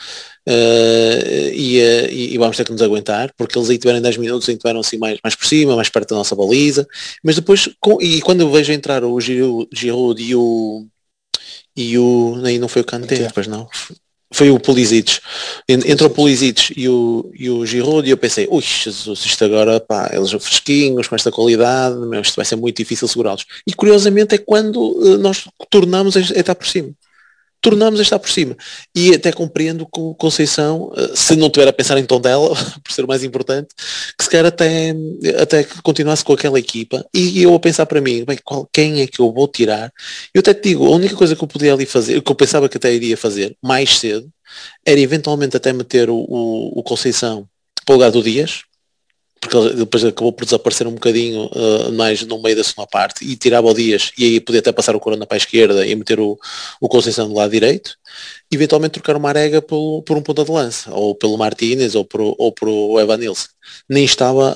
uh, e, uh, e, e vamos ter que nos aguentar, porque eles aí tiveram dez minutos em que tiveram assim mais, mais por cima, mais perto da nossa baliza, mas depois, com, e quando eu vejo entrar o Giroud e o e o, aí não foi o Kanté, depois não, foi o Pulisic, entrou o Pulisic e o, e o Giroud e eu pensei, ui, Jesus, isto agora, pá, eles são fresquinhos, com esta qualidade, meu, isto vai ser muito difícil segurá-los. E curiosamente é quando uh, nós tornamos a estar por cima. Tornamos a estar por cima. E até compreendo que o Conceição, uh, se não tiver a pensar em tom dela, por ser o mais importante, que se calhar até, até que continuasse com aquela equipa, e eu a pensar para mim, bem, qual, quem é que eu vou tirar? Eu até te digo, a única coisa que eu podia ali fazer, que eu pensava que até iria fazer mais cedo, era eventualmente até meter o, o, o Conceição para o lugar do Dias, porque ele depois acabou por desaparecer um bocadinho uh, mais no meio da segunda parte, e tirava o Dias, e aí podia até passar o Corona para a esquerda e meter o, o Conceição do lado direito, e eventualmente trocar o Marega por, por um ponta de lança, ou pelo Martínez, ou por, ou por o Evanilson. Nem estava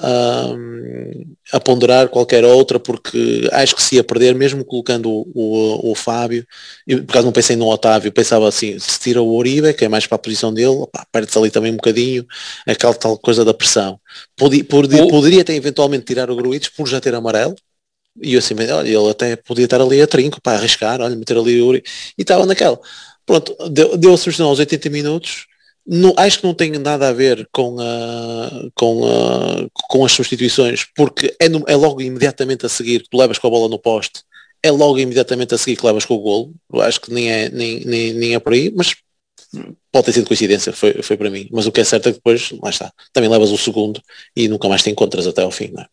a, a ponderar qualquer outra, porque acho que se ia perder, mesmo colocando o, o, o Fábio, e por acaso não pensei no Otávio, pensava assim, se tira o Uribe, que é mais para a posição dele, perde-se ali também um bocadinho aquela tal coisa da pressão. Podia, podia, poderia até eventualmente tirar o Gruites por já ter amarelo, e eu assim, olha, ele até podia estar ali a trinco para arriscar, olha, meter ali o Uribe, e estava naquela. Pronto, deu, deu a sugestão aos oitenta minutos. Não, acho que não tem nada a ver com, a, com, a, com as substituições, porque é, no, é logo imediatamente a seguir que tu levas com a bola no poste, é logo imediatamente a seguir que levas com o golo. Eu acho que nem é, nem, nem, nem é por aí, mas pode ter sido coincidência, foi, foi para mim. Mas o que é certo é que depois, lá está, também levas o segundo e nunca mais te encontras até ao fim, não é?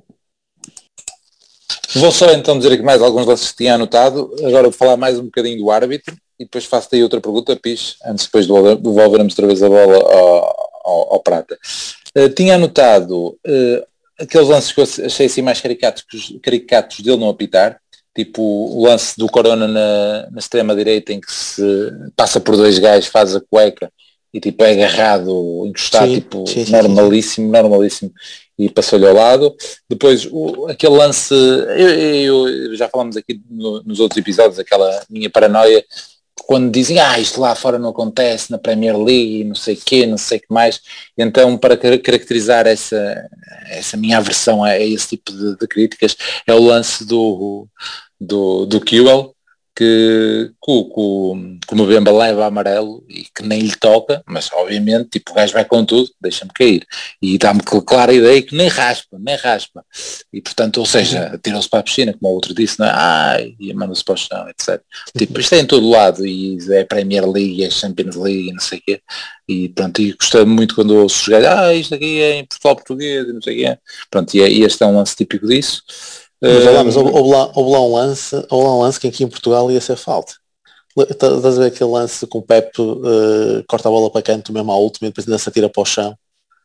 Vou só então dizer aqui mais alguns lances que tinha anotado, agora vou falar mais um bocadinho do árbitro, e depois faço-te aí outra pergunta, Pis, antes depois de devolvermos outra vez a bola ao, ao, ao Prata. Uh, tinha anotado uh, aqueles lances que eu achei assim mais caricatos, caricatos dele não apitar, tipo o lance do Corona na, na extrema-direita, em que se passa por dois gajos, faz a cueca, e tipo é agarrado, encostado, sim, tipo sim, sim, normalíssimo, sim. normalíssimo, e passou-lhe ao lado. Depois o, aquele lance, eu, eu, já falamos aqui no, nos outros episódios, aquela minha paranoia, quando dizem, ah, isto lá fora não acontece na Premier League, não sei o quê, não sei o que mais. Então, para caracterizar essa, essa minha aversão a esse tipo de, de críticas, é o lance do, do, do Kewell, que, que, o- que, o- que o Mbemba leva amarelo e que nem lhe toca, mas obviamente tipo, o gajo vai com tudo, deixa-me cair. E dá-me cl- clara a ideia que nem raspa, nem raspa. E portanto, ou seja, tirou-se para a piscina, como o outro disse, não é? Ai, e manda-se para o chão, etcétera. Tipo, isto é em todo lado, e é Premier League, é Champions League, e não sei o quê. E pronto, e gostei muito quando ouço os gajos, ah, isto aqui é em Portugal português, e não sei o quê. Pronto, e, é- e este é um lance típico disso. Mas olha lá, mas Hum, houve houve lá, houve lá um lance, houve lá um lance que aqui em Portugal ia ser falta. Le- tá- Estás a ver aquele lance com o Pepe eh, corta a bola para canto mesmo à última e depois ainda se atira para o chão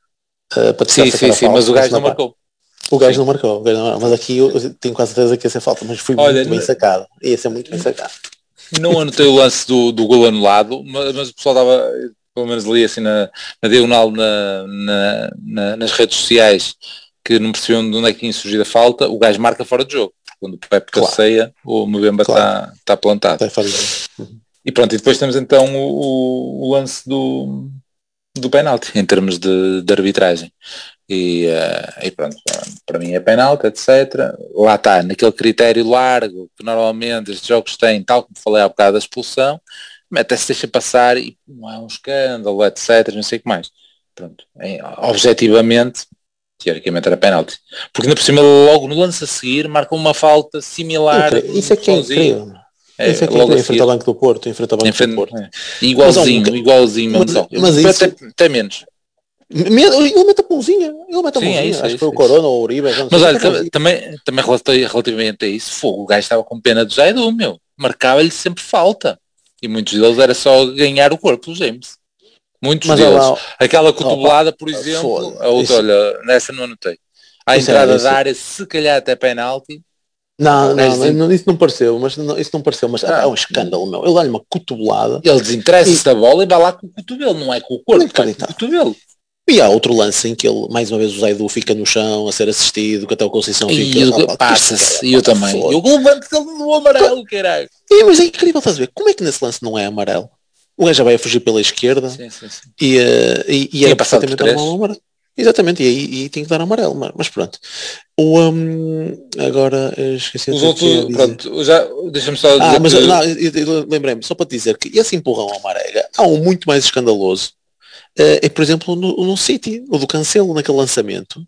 eh, para tentar sim, sacar sim, a sim, falta. mas o na gajo não segunda parte. marcou. O gajo Sim. não marcou, o gajo não marcou, mas aqui eu eu tenho quase certeza que ia ser falta, mas foi Olha, muito bem n- sacado. Ia ser muito bem sacado. não anotei o lance do, do gol anulado, mas, mas o pessoal estava, pelo menos ali assim na, na diagonal na, na- na- nas redes sociais, que não percebiam de onde é que tinha surgido a falta, o gajo marca fora de jogo. Quando o Pepe Claro, cabeceia, o Mbemba está claro. tá plantado. Está fora de jogo. Uhum. E pronto, e depois temos então o, o- o lance do, do penalti, em termos de, de arbitragem. E, eh, e pronto, para mim é penalti, etcétera. Lá está, naquele critério largo que normalmente estes jogos têm, tal como falei há bocado da expulsão, mas até se deixa passar e não há um escândalo, etcétera, não sei o que mais. Pronto, em- objetivamente, teoricamente era penalti. Porque ainda por cima, logo no lance a seguir, marcam uma falta similar, Incri- um Isso é que é empurrãozinho, incrível. Meu. Isso é, é que é logo a incrível. Em frente ao seguir. Banco do Porto, em frente ao Em Banco do frente, Porto. é. Mas há um, Igualzinho, igualzinho, mesmo mas, só. mas Até, isso, até menos. me- ele mete a mãozinha, ele mete a Sim, é mãozinha, isso, é acho que foi isso, o é isso. Corona ou o Uribe, já não sei, Mas mete olha, a tam- mãozinha. também, também relati- relativamente a isso, fogo, o gajo estava com pena do Jaidu, meu. Marcava-lhe sempre falta. E muitos deles era só ganhar o corpo, o James. Muitos Mas olha deles. lá, Aquela opa, cotovelada, por exemplo, a foda, outra, isso, olha, nessa não anotei. À isso é, entrada da isso, área, se calhar até penalti. Opa, o não, gajo não, desin... não, isso não pareceu, mas não, isso não pareceu, mas epá, é ah, um escândalo, meu. Ele dá-lhe uma cotovelada ele desinteressa-se e da bola e vai lá com o cotovelo, não é com o corpo, vai com o inacreditável. cotovelo. E há outro lance em que ele, mais uma vez, o Zaidu fica no chão a ser assistido, que até o Conceição E fica, o- opa, este passa-se, cara, e eu pá, também. E foda. o gol levanta ele no amarelo, caralho. É, mas é incrível, estás a ver? Como é que nesse lance não é amarelo? O gajo já vai a fugir pela esquerda Sim, sim, sim. e, eh, e, e Tinha era passado por perfeitamente normal três. o amarelo. Exatamente, e aí e tinha que dar amarelo, mas, mas pronto. O, hum, agora eh, esqueci Os até o que ia outros, dizer. pronto, já deixa-me só Ah, dizer mas que não, eu- eu lembrei-me, só para te dizer que esse empurrão ao Marega há um muito mais escandaloso. eh, É, por exemplo, no, no City, o do Cancelo, naquele lançamento.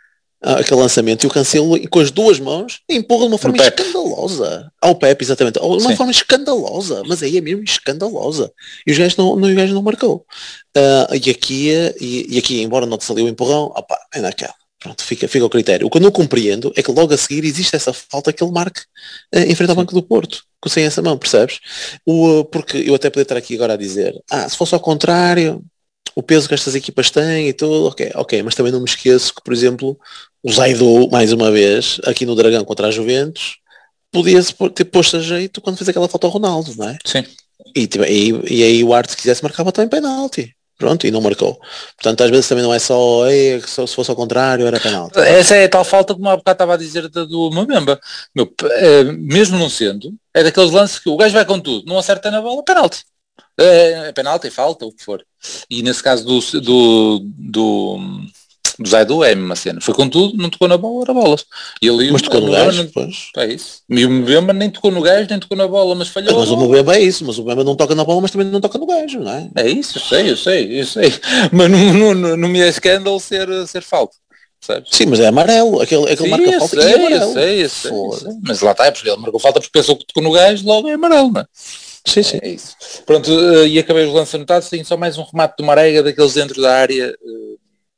Ah, aquele lançamento e o Cancelo e com as duas mãos empurra de uma no forma Pepe, escandalosa ao Pepe, exatamente, de uma sim. forma escandalosa, mas aí é mesmo escandalosa e os gajos não, não, os gajos não marcou. Ah, e, aqui, eh, e, e aqui, embora não te saiu o empurrão, opa, é naquela. Pronto, fica, fica o critério. O que eu não compreendo é que logo a seguir existe essa falta que ele marque eh, em frente ao Sim. Banco do Porto, sem essa mão, percebes? O, porque eu até poderia estar aqui agora a dizer, ah, se fosse ao contrário, o peso que estas equipas têm e tudo, ok, ok, mas também não me esqueço que, por exemplo, o Zaidu, mais uma vez, aqui no Dragão contra a Juventus, podia-se pôr- ter posto a jeito quando fez aquela foto ao Ronaldo, não é? Sim. E, tipo, e, e aí o Arte, se quisesse, marcava também penalti. Pronto, e não marcou. Portanto, às vezes também não é só, "Ei, só se fosse ao contrário, era penalti." Essa é a tal falta como há bocado estava a dizer da do Mbemba. Meu, p- eh, mesmo não sendo, é daqueles lances que o gajo vai com tudo, não acerta na bola, penalti. É, é penalti, falta, o que for. E nesse caso do, do, do, do Zaidu é a mesma cena. Foi com tudo, não tocou na bola, era bolas. E ali o Mas tocou no Mbemba gajo, não- pois. é isso. E o Mbemba nem tocou no gajo, nem tocou na bola, mas falhou a Mas o bola. Mbemba é isso, mas o Mbemba não toca na bola, mas também não toca no gajo, não é? É isso, eu sei, eu sei, eu sei. Mas não, não, não, não me é escândalo ser, ser falta. Percebes? Sim, mas é amarelo, aquele, aquele Sim, marca eu falta sei, e eu amarelo. sei, eu sei, eu Foda. sei. Mas lá está, é porque ele marcou falta porque pensou que tocou no gajo, logo é amarelo, não é? Sim, sim. É isso. Pronto, eh, e acabei os lances anotados, tem só mais um remate do Marega, daqueles dentro da área, eh,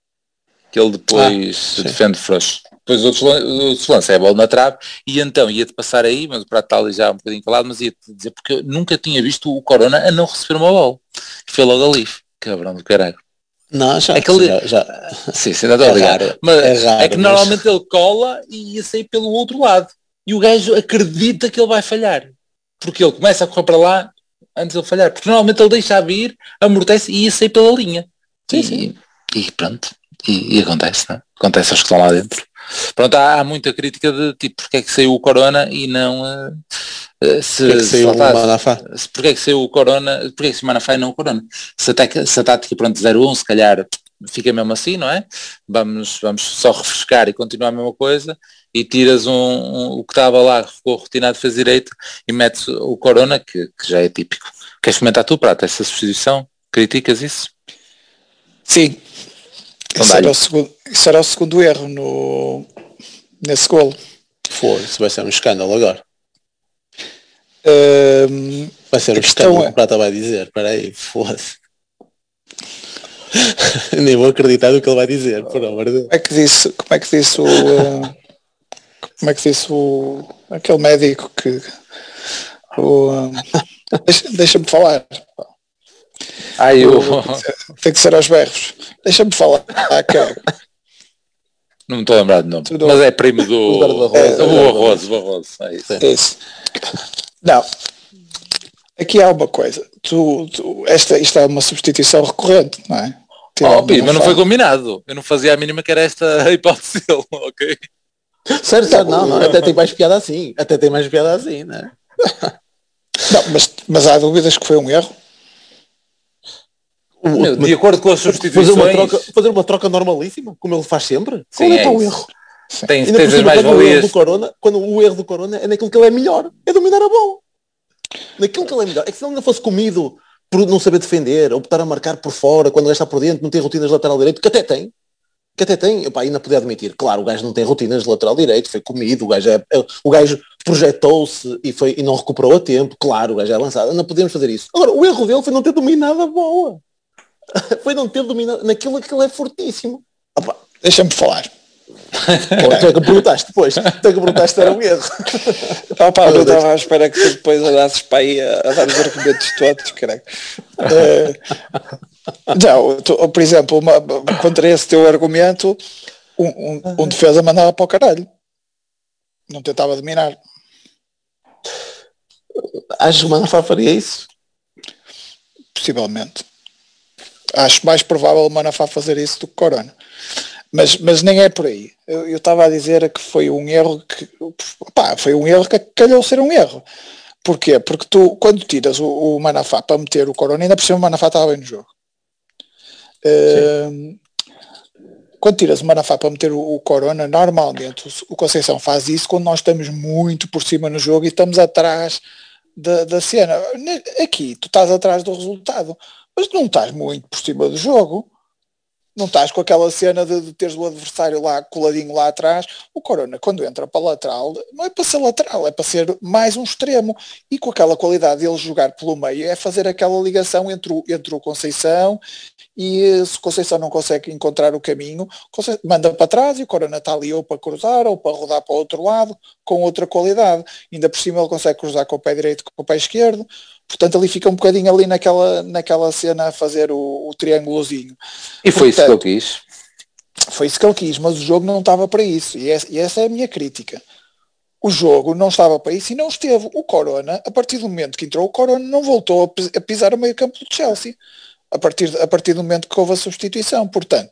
que ele depois sim. defende frouxo. Depois outros, lan- outros lances, é a bola na trave, e então ia-te passar aí, mas o prato está ali já um bocadinho calado, mas ia-te dizer, porque eu nunca tinha visto o Corona a não receber uma bola. Foi logo ali, cabrão do caralho. Não, já, Aquele- já, já. Sim, sim, não estou É a ligar. raro, Mas é raro, é que mas- normalmente ele cola e ia sair pelo outro lado. E o gajo acredita que ele vai falhar. Porque ele começa a correr para lá antes de ele falhar. Porque normalmente ele deixa a vir, amortece e ia sair pela linha. Sim, e, sim. e pronto. E, e acontece, não é? Acontece aos que estão lá dentro. Pronto, há, há muita crítica de tipo, porque é que saiu o Corona e não... eh, eh, se, Porque é que se saiu o faltasse- Manafá? se- porque é que saiu o Corona, porque é que se o Manafá e não o Corona? Se a, tec- se a tática, pronto, zero um, se calhar fica mesmo assim, não é? Vamos, vamos só refrescar e continuar a mesma coisa, e tiras um, um o que estava lá, ficou rotinado, fez direito, e metes o Corona, que, que já é típico. Queres comentar tu, Prata, essa substituição? Criticas isso? Sim. Então Isso era, o segundo, isso era o segundo erro no, nesse golo. Foi, isso vai ser um escândalo agora. Um, vai ser um escândalo, é... o Prata vai dizer. Espera aí, foda-se. Nem vou acreditar no que ele vai dizer, por amor de Deus. Como é que disse, como é que disse o... Uh, como é que disse o... aquele médico que... O, um, deixa, deixa-me falar. Ah, eu... o, tem que ser aos berros. Deixa-me falar. Ah, cara. Não me estou a lembrar de nome. Tudo mas é primo do... o Arroz, o Arroz. É isso. É isso. Não. Aqui há uma coisa. Tu, tu, esta, isto é uma substituição recorrente, não é? Oh, Pi, mas não foi combinado. Eu não fazia a mínima que era esta a hipótese dele, ok? Sério, sério, não, não. Até tem mais piada assim. Até tem mais piada assim, não é? Não, mas, mas há dúvidas que foi um erro? Meu, de acordo com as substituições... Fazer uma troca, fazer uma troca normalíssima, como ele faz sempre? Sim, Qual é, é é o erro? Tens, tens as mais valias. Corona, quando o erro do Corona é naquilo que ele é melhor, é dominar a bola. Naquilo que ele é melhor. É que se ele não fosse comido por não saber defender, ou por estar a marcar por fora, quando ele está por dentro, não tem rotinas de lateral direito, que até tem. Que até tem, opa, ainda podia admitir. Claro, o gajo não tem rotinas de lateral direito, foi comido, o gajo, é, é, o gajo projetou-se e, foi, e não recuperou a tempo, claro, o gajo é lançado, não podemos fazer isso. Agora, o erro dele foi não ter dominado a bola. Foi não ter dominado naquilo que ele é fortíssimo. Opa, deixa-me falar. Pô, tu é que perguntaste depois, tu é que perguntaste se era um erro. Opa, eu estava à espera que tu depois olhasses para aí a, a dar os argumentos todos, caralho. Uh, não, tu, por exemplo, uma, contra esse teu argumento, um, um, um defesa mandava para o caralho. Não tentava dominar. Acho que o Manafá faria isso? Possivelmente. Acho mais provável o Manafá fazer isso do que Corona. Mas, mas nem é por aí. Eu estava a dizer que foi um erro que pá, foi um erro que calhou ser um erro. Porquê? Porque tu, quando tiras o, o Manafá para meter o Corona, ainda por cima o Manafá estava bem no jogo. Uh, quando tiras o Manafá para meter o, o Corona, normalmente o, o Conceição faz isso quando nós estamos muito por cima no jogo e estamos atrás da, da cena. Aqui, tu estás atrás do resultado, mas não estás muito por cima do jogo. Não estás com aquela cena de, de teres o adversário lá coladinho lá atrás. O Corona, quando entra para lateral, não é para ser lateral, é para ser mais um extremo. E com aquela qualidade de ele jogar pelo meio, é fazer aquela ligação entre o, entre o Conceição e se o Conceição não consegue encontrar o caminho, Conceição, manda para trás e o Corona está ali ou para cruzar ou para rodar para o outro lado com outra qualidade. Ainda por cima ele consegue cruzar com o pé direito com o pé esquerdo. Portanto, ali fica um bocadinho ali naquela, naquela cena a fazer o, o triângulozinho. E foi Portanto, isso que ele quis. Foi isso que ele quis, mas o jogo não estava para isso. E essa, e essa é a minha crítica. O jogo não estava para isso e não esteve. O Corona, a partir do momento que entrou, o Corona não voltou a pisar o meio campo do Chelsea. A partir, a partir do momento que houve a substituição. Portanto,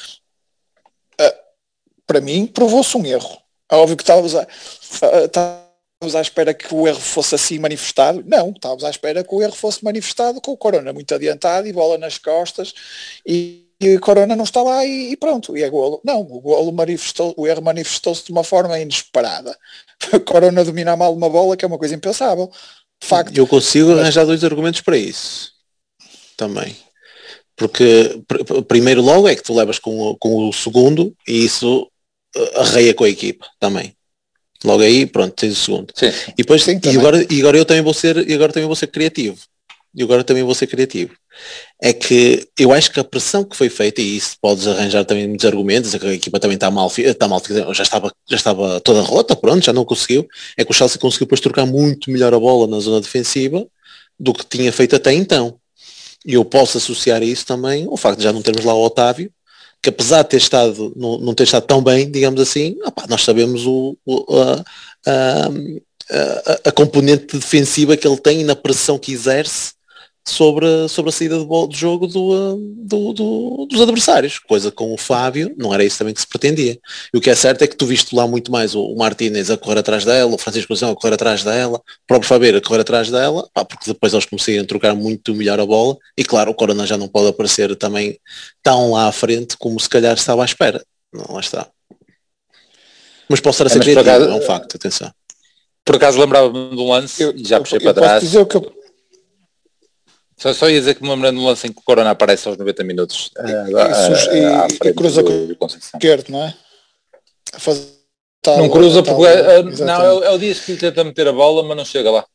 uh, para mim, provou-se um erro. É óbvio que estávamos a... Uh, tá, Estávamos à espera que o erro fosse assim manifestado. Não, estávamos à espera que o erro fosse manifestado com o Corona muito adiantado e bola nas costas e, e o Corona não está lá e, e pronto, e é golo. Não, o golo manifestou, o erro manifestou-se de uma forma inesperada. O Corona dominar mal uma bola, que é uma coisa impensável. De facto. Eu consigo arranjar dois argumentos para isso. Também. Porque pr- primeiro logo é que tu levas com o, com o segundo e isso arreia com a equipa também. Logo aí, pronto, tens o segundo. Sim. E depois, Sim, e agora, e agora eu também vou ser, e agora também vou ser criativo. E agora também vou ser criativo. É que eu acho que a pressão que foi feita, e isso podes arranjar também muitos argumentos, é que a equipa também está mal, está mal, já estava, já estava toda rota, pronto, já não conseguiu. É que o Chelsea conseguiu depois trocar muito melhor a bola na zona defensiva do que tinha feito até então. E eu posso associar a isso também o facto de já não termos lá o Otávio, que apesar de ter estado, não, não ter estado tão bem, digamos assim, opá, nós sabemos o, o, a, a, a, a componente defensiva que ele tem e na pressão que exerce sobre, sobre a saída do, do jogo do, do, do, dos adversários, coisa com o Fábio não era isso também que se pretendia. E o que é certo é que tu viste lá muito mais o, o Martínez a correr atrás dela, o Francisco Conceição a correr atrás dela, o próprio Fábio a correr atrás dela, pá, porque depois eles começaram a trocar muito melhor a bola, e claro, o Corona já não pode aparecer também tão lá à frente como se calhar estava à espera. Não, lá está. Mas posso estar a ser é, criativo, acaso, é um facto, atenção. Por acaso lembrava-me de um lance eu, e já puxei eu, para eu trás. Posso dizer o que eu... Só, só ia dizer que me lembrando de um lance em que o Corona aparece aos noventa minutos. E, uh, e, e, e cruza com o esquerdo, não é? A fazer tal, não cruza tal, porque tal, uh, não, é, é o Dias que lhe tenta meter a bola, mas não chega lá.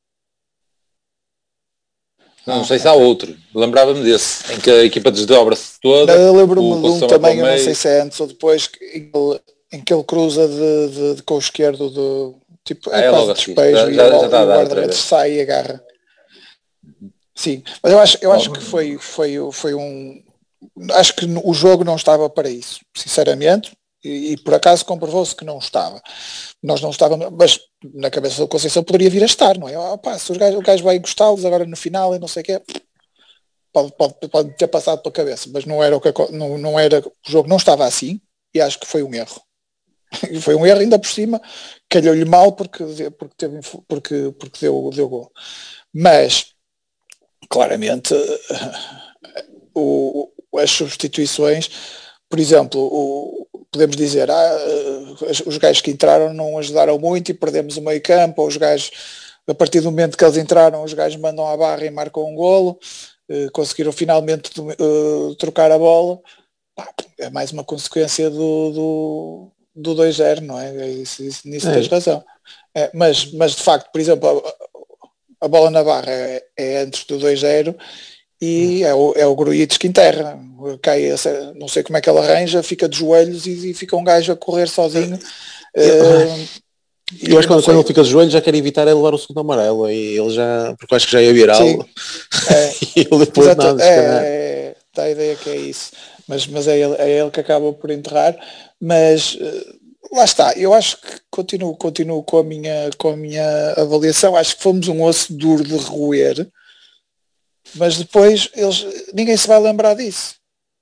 Não ah, sei se há outro. Lembrava-me desse, em que a equipa desdobra-se toda. Eu lembro-me de um também, eu não sei se é antes ou depois, em que ele, em que ele cruza de, de, de com o esquerdo, de, tipo, é, ah, é quase despejo, já, e já, já tá o guarda-redes sai e agarra. Sim, mas eu acho, eu acho que foi, foi, foi um... Acho que o jogo não estava para isso, sinceramente, e, e por acaso comprovou-se que não estava. Nós não estávamos, mas na cabeça do Conceição poderia vir a estar, não é? Oh, pá, se os gajos, o gajo vai gostá-los agora no final e não sei o quê, pode, pode, pode ter passado pela cabeça, mas não era o que não, não era, o jogo não estava assim, e acho que foi um erro. Foi um erro ainda por cima, calhou-lhe mal porque, porque, teve, porque, porque deu, deu gol. Mas claramente o, as substituições, por exemplo, o, podemos dizer, ah, os gajos que entraram não ajudaram muito e perdemos o meio campo, ou os gajos, a partir do momento que eles entraram, os gajos mandam à barra e marcam um golo, eh, conseguiram finalmente uh, trocar a bola. Pá, é mais uma consequência do, do, do dois zero, não é? é isso, isso, nisso é. Tens razão. É, mas, mas de facto, por exemplo, a, a bola na barra é, é antes do dois zero e é o, é o Grujic que enterra, cai, não sei como é que ele arranja, fica de joelhos e, e fica um gajo a correr sozinho. Eu, uh, eu acho que quando, quando ele fica de joelhos já quer evitar é levar o segundo amarelo, e ele já, porque eu acho que já ia virá-lo. É, e ele depois exato, nada, é, é, dá a ideia que é isso, mas, mas é, ele, é ele que acaba por enterrar, mas uh, lá está, eu acho que continuo, continuo com, a minha, com a minha avaliação, acho que fomos um osso duro de roer, mas depois eles, ninguém se vai lembrar disso.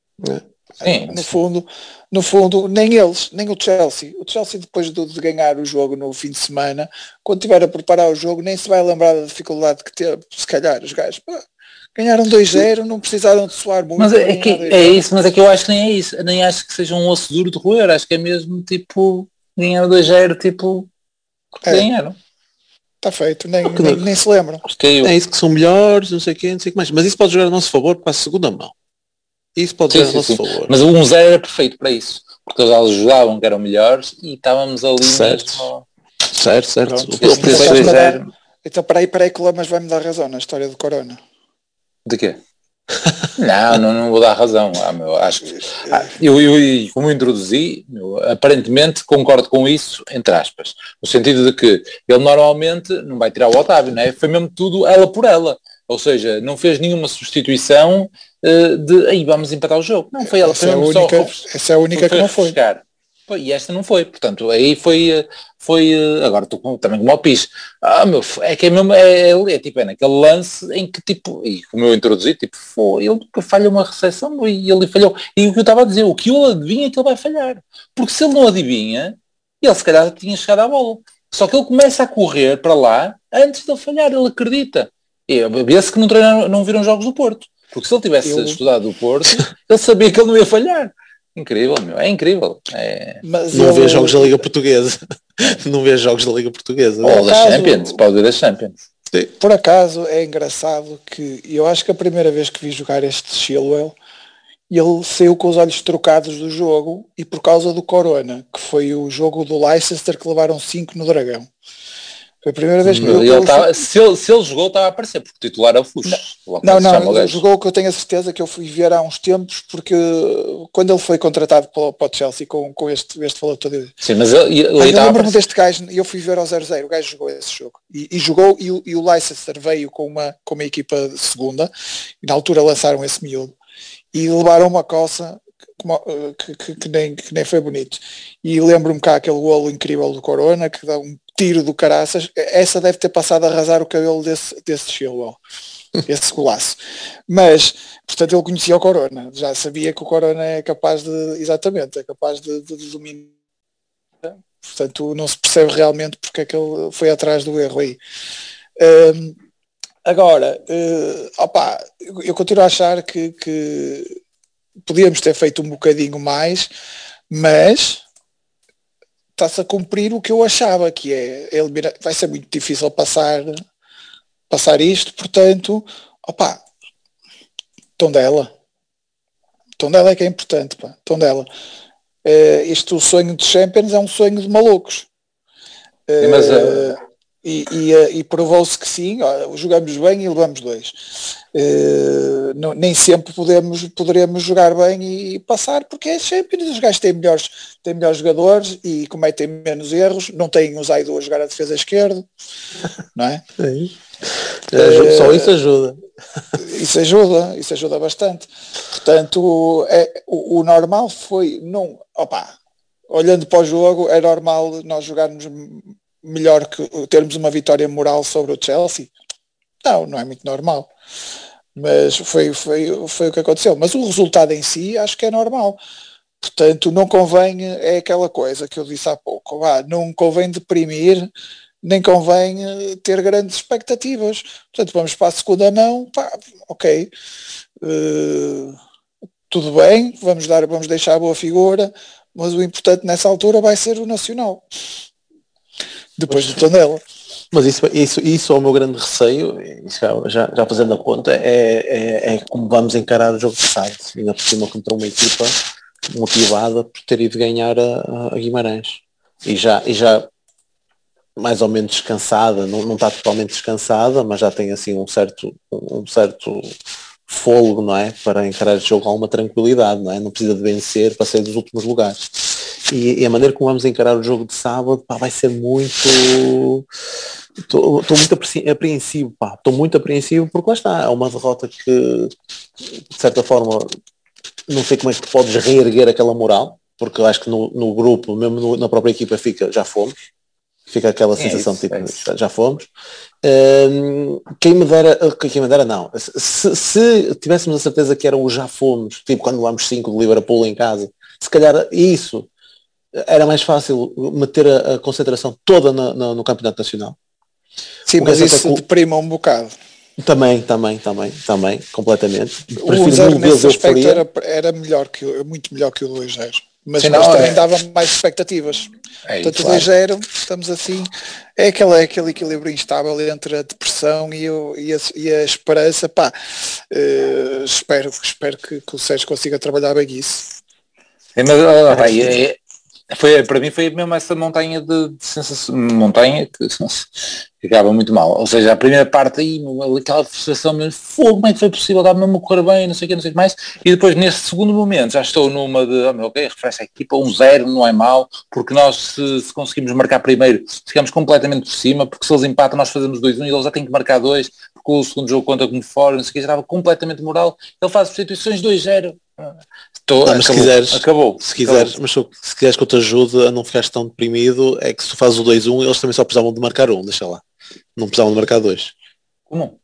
Sim, no fundo, no fundo, nem eles, nem o Chelsea. O Chelsea depois de, de ganhar o jogo no fim de semana, quando estiver a preparar o jogo, nem se vai lembrar da dificuldade que teve, se calhar, os gajos. Pá, ganharam dois zero, não precisaram de suar muito. Mas é, que, é isso, mas é que eu acho que nem é isso. Nem acho que seja um osso duro de roer, acho que é mesmo tipo, ganharam dois zero, tipo, é. ganharam. Está feito, nem, nem, nem se lembram. Eu... É isso que são melhores, não sei o quê, não sei o que mais. Mas isso pode jogar a nosso favor para a segunda mão. Isso pode sim, jogar sim, a nosso sim. favor. Mas o um zero era perfeito para isso. Porque eles ajudavam que eram melhores e estávamos ali certo. mesmo. Certo, certo. Pronto, esse esse zero... Então peraí, peraí que o Lamas vai-me dar razão na história do Corona. De quê? Não, não, não vou dar razão. Ah, meu, acho que, ah, eu, eu, como eu introduzi, meu, aparentemente concordo com isso, entre aspas, no sentido de que ele normalmente não vai tirar o Otávio, não é? Foi mesmo tudo ela por ela, ou seja, não fez nenhuma substituição uh, de aí vamos empatar o jogo. Não, foi ela, essa foi é mesmo a única, só essa é a única foi, que não foi. E esta não foi, portanto, aí foi, foi agora estou com, também como ao piso. Ah, meu, é que é mesmo, é, é, é tipo, é naquele lance em que tipo, e como eu introduzi, tipo, foi, ele nunca falha uma recepção e ele falhou. E o que eu estava a dizer, o que ele adivinha é que ele vai falhar. Porque se ele não adivinha, ele se calhar tinha chegado à bola. Só que ele começa a correr para lá antes de ele falhar, ele acredita. E vê-se que não, treinaram, não viram jogos do Porto. Porque se ele tivesse eu... estudado o Porto, ele sabia que ele não ia falhar. Incrível, meu, é incrível. É... Mas não eu... vê jogos da Liga Portuguesa. Não vê jogos da Liga Portuguesa. Ou da caso... Champions, pode ver da Champions. Sim. Por acaso é engraçado que eu acho que a primeira vez que vi jogar este Chilwell, ele saiu com os olhos trocados do jogo e por causa do Corona, que foi o jogo do Leicester que levaram cinco no Dragão. Foi a primeira vez que hum, ele tava, se, ele, se ele jogou estava a aparecer, porque o titular é o Fuchs. Não, não, não ele jogou que eu tenho a certeza que eu fui ver há uns tempos, porque quando ele foi contratado para, para o Chelsea com, com este, este valor todo. Sim, mas ele, ele, ele eu lembro-me deste gajo e eu fui ver ao zero zero, o gajo jogou esse jogo. E, e jogou, e o, e o Leicester veio com uma, com uma equipa de segunda, e na altura lançaram esse miúdo, e levaram uma coça que, que, que, nem, que nem foi bonito. E lembro-me cá aquele golo incrível do Corona, que dá um tiro do caraças, essa deve ter passado a arrasar o cabelo desse, desse Chilwell. esse golaço. Mas, portanto, ele conhecia o Corona, já sabia que o Corona é capaz de, exatamente, é capaz de, de, de dominar. Portanto, não se percebe realmente porque é que ele foi atrás do erro aí. Um, agora, uh, opa, eu, eu continuo a achar que, que podíamos ter feito um bocadinho mais, mas está-se a cumprir o que eu achava, que é eliminar, vai ser muito difícil passar, passar isto, portanto, opa, Tondela. Tondela é que é importante, pá, Tondela. Uh, isto, o sonho de Champions é um sonho de malucos. Uh, Sim, mas, uh... E, e, uh, e provou-se que sim, ó, jogamos bem e levamos dois. Uh, não, nem sempre podemos, poderemos jogar bem e, e passar, porque é Champions, os gajos têm melhores, têm melhores jogadores e cometem menos erros, não têm o Zaidu a jogar a defesa esquerda, não é? Sim. Uh, Só isso ajuda. Isso ajuda, isso ajuda bastante. Portanto, é, o, o normal foi, não, opa, olhando para o jogo, é normal nós jogarmos melhor, que termos uma vitória moral sobre o Chelsea. Não, não é muito normal. Mas foi, foi, foi o que aconteceu. Mas o resultado em si acho que é normal. Portanto, não convém, é aquela coisa que eu disse há pouco, ah, não convém deprimir, nem convém ter grandes expectativas. Portanto, vamos para a segunda mão, pá, ok, uh, tudo bem, vamos, dar, vamos deixar a boa figura, mas o importante nessa altura vai ser o Nacional, depois do Tondela. Mas isso, isso, isso é o meu grande receio, já, já, já fazendo a conta, é, é, é como vamos encarar o jogo de sábado, ainda por cima contra uma equipa motivada por ter ido ganhar a, a Guimarães. E já, e já mais ou menos descansada, não, não está totalmente descansada, mas já tem assim um certo, um certo fôlego, não é? Para encarar o jogo com alguma tranquilidade, não é? Não precisa de vencer para sair dos últimos lugares. E, e a maneira como vamos encarar o jogo de sábado, pá, vai ser muito... Estou muito apreensivo, pá. Estou muito apreensivo porque lá está, é uma derrota que, de certa forma, não sei como é que tu podes reerguer aquela moral, porque eu acho que no, no grupo, mesmo no, na própria equipa, fica, já fomos. Fica aquela sensação é isso, tipo, é isso. Já fomos. Um, quem me dera, quem me dera não. Se, se tivéssemos a certeza que era o já fomos, tipo quando vamos cinco de Liverpool em casa, se calhar isso era mais fácil meter a, a concentração toda na, na, no campeonato nacional. Sim, mas isso é deprima um bocado. Também, também, também, também, completamente. O zero nesse aspecto era, era melhor que, muito melhor que o dois zero. Mas, Sim, mas não, também é... dava mais expectativas. É, portanto, claro. dois zero, estamos assim, é aquele, é aquele equilíbrio instável entre a depressão e, o, e, a, e a esperança. Pá, uh, espero, espero que, que o Sérgio consiga trabalhar bem isso. É, mas, oh, pai, é, foi, para mim foi mesmo essa montanha de, de sensação, montanha que, que acaba muito mal. Ou seja, a primeira parte aí, aquela frustração mesmo, fogo, como é que foi possível, dar mesmo correr bem, não sei o que, não sei o que mais, e depois nesse segundo momento já estou numa de, oh, meu, ok, refresca a equipa, um zero não é mau, porque nós se, se conseguimos marcar primeiro, ficamos completamente por cima, porque se eles empatam nós fazemos dois um e eles já têm que marcar dois, porque o segundo jogo conta como fora, não sei o que, já estava completamente moral, ele faz substituições dois zero. Tô, não, mas acabou, se quiseres, acabou, se quiseres, acabou. Mas se quiseres que eu te ajude a não ficares tão deprimido, é que se tu fazes o dois um, eles também só precisavam de marcar um, deixa lá. Não precisavam de marcar dois. Como?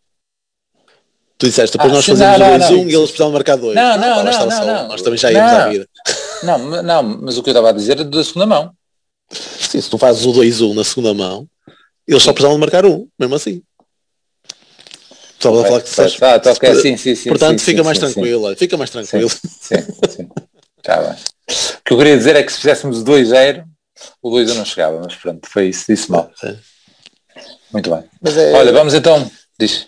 Tu disseste, depois ah, nós fazemos não, o dois um e eles precisavam de marcar dois. Não, não, não, não, não, não. Nós também já íamos à vida. Não, não, mas o que eu estava a dizer é da segunda mão. Sim, se tu fazes o dois um na segunda mão, eles sim. só precisavam de marcar um, mesmo assim. Estava a falar que estás... tá, tá, okay. sim, sim, sim, portanto sim, fica sim, mais sim, tranquilo, sim. fica mais tranquilo. Sim, sim, sim. Tá bem. O que eu queria dizer é que se fizéssemos dois zero, o dois eu não chegava, mas pronto, foi isso, disse mal. É. Muito bem. Mas é... Olha, vamos então, diz.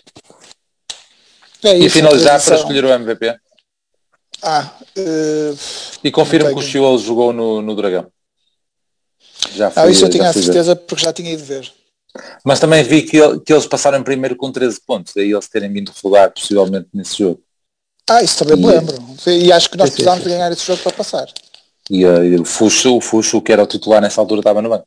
É isso, e finalizar para escolher o M V P. Ah, uh... e confirmo que o Chiuelo jogou no, no Dragão. Já fui, ah, isso eu tinha a certeza ver. Porque já tinha ido ver. Mas também vi que, que eles passaram primeiro com treze pontos, daí eles terem vindo refugar possivelmente nesse jogo. Ah, isso também e, me lembro. E acho que nós precisávamos de ganhar esse jogo para passar. E, uh, e o Fuxo, o Fuxo, que era o titular nessa altura, estava no banco.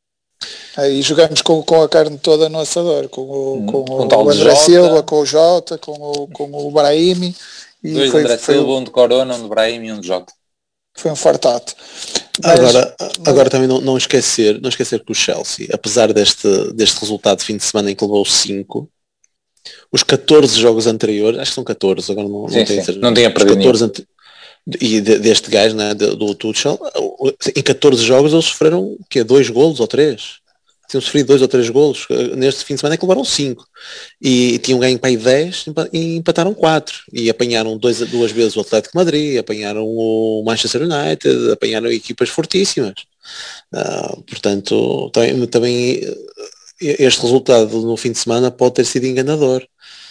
Aí jogamos com, com a carne toda no assador, com o, hum, com com o André Jota, Silva, com o Jota, com o, com o Brahimi. E dois foi, André foi, Silva, um de Corona, um de Brahimi e um de Jota. Foi um fartato. Mas, agora mas... agora também não, não, esquecer, não esquecer que o Chelsea, apesar deste, deste resultado de fim de semana em que levou cinco, os catorze jogos anteriores, acho que são catorze, agora não, sim, não tenho sim. Não tinha perdido ante... e de, deste gajo, né, do, do Tuchel, em catorze jogos eles sofreram o quê? Dois golos ou três? Tinham sofrido dois ou três golos. Neste fim de semana é que levaram cinco. E tinham ganho para aí dez e empataram quatro. E apanharam dois, duas vezes o Atlético de Madrid, apanharam o Manchester United, apanharam equipas fortíssimas. Uh, portanto, também, também este resultado no fim de semana pode ter sido enganador.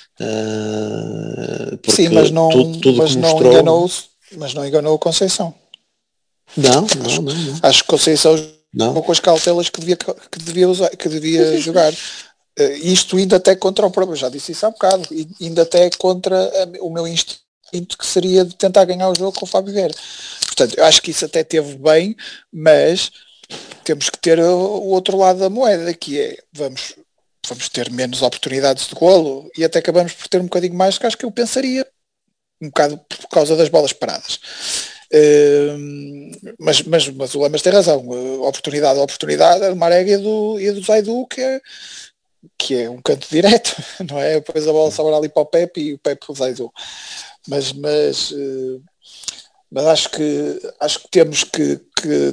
Uh, porque Sim, mas não, tudo, tudo mas que não mostrou... enganou, mas não enganou o Conceição. Não, acho, não, não, não. Acho que Conceição não. com as cautelas que devia, que devia, usar, que devia sim, sim, jogar. Uh, isto ainda até contra o próprio, já disse isso há bocado, e ainda até contra a, o meu instinto que seria de tentar ganhar o jogo com o Fábio Vieira. Portanto, eu acho que isso até teve bem, mas temos que ter o, o outro lado da moeda, que é, vamos, vamos ter menos oportunidades de golo e até acabamos por ter um bocadinho mais, que acho que eu pensaria, um bocado por causa das bolas paradas. Uh, mas, mas, mas o Lamas tem razão, uh, oportunidade, oportunidade, a Marega e do, e do Zaidu, que é, que é um canto direto, não é? Depois a bola sobra ali para o Pepe e o Pepe o Zaidu. Mas, mas, uh, mas acho que acho que temos que, que,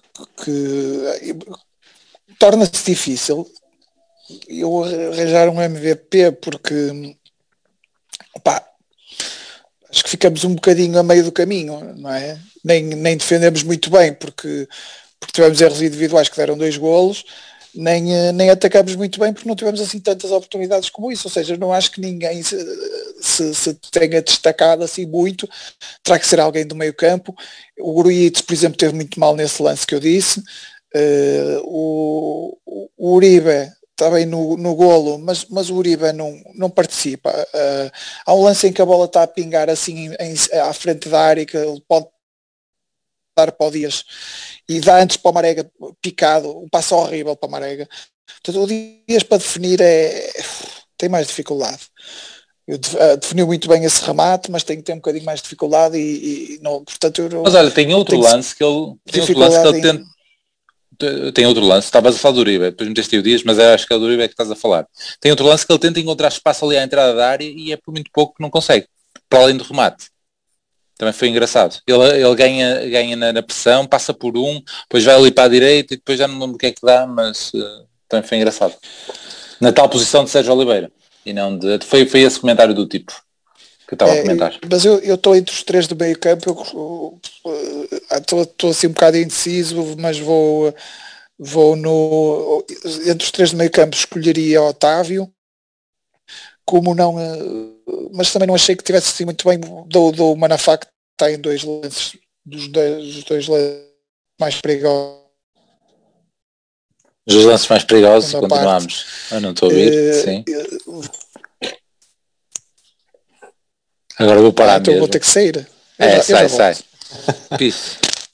que torna-se difícil eu arranjar um M V P porque opá, acho que ficamos um bocadinho a meio do caminho, não é? Nem, nem defendemos muito bem porque, porque tivemos erros individuais que deram dois golos, nem, nem atacamos muito bem porque não tivemos assim tantas oportunidades como isso, ou seja, não acho que ninguém se, se, se tenha destacado assim muito, terá que ser alguém do meio campo. O Gruitch, por exemplo, teve muito mal nesse lance que eu disse, uh, o, o Uribe está bem no, no golo, mas, mas o Uribe não, não participa. Uh, há um lance em que a bola está a pingar assim em, em, à frente da área, que ele pode dar para o Dias e dá antes para o Marega picado, um passo horrível para o Marega. Portanto, o Dias para definir é, tem mais dificuldade. Eu definiu muito bem esse remate, mas tem que ter um bocadinho mais de dificuldade e, e não, portanto eu não, mas olha, tem outro lance que ele tem outro lance que ele tenta. Tem outro lance, estavas a falar do Uribe, depois meteste o Dias, mas eu acho que é o do Uribe que estás a falar. Tem outro lance que ele tenta encontrar espaço ali à entrada da área e é por muito pouco que não consegue, para além do remate. Também foi engraçado. Ele, ele ganha, ganha na, na pressão, passa por um, depois vai ali para a direita e depois já não lembro o que é que dá, mas uh, também foi engraçado. Na tal posição de Sérgio Oliveira. E não de, foi, foi esse comentário do tipo que eu estava é, a comentar. Mas eu estou entre os três do meio campo, estou assim um bocado indeciso, mas vou, vou no... Entre os três do meio campo escolheria Otávio, como não... Mas também não achei que tivesse assim muito bem do, do Manafá, que está em dois lances, dos dois, dos dois lances mais perigosos. Os lances mais perigosos, continuamos. Eu não estou a ouvir, uh, sim. Uh, Agora vou parar ah, então mesmo. Vou ter que sair. Eu é, já, sai, sai. Piso.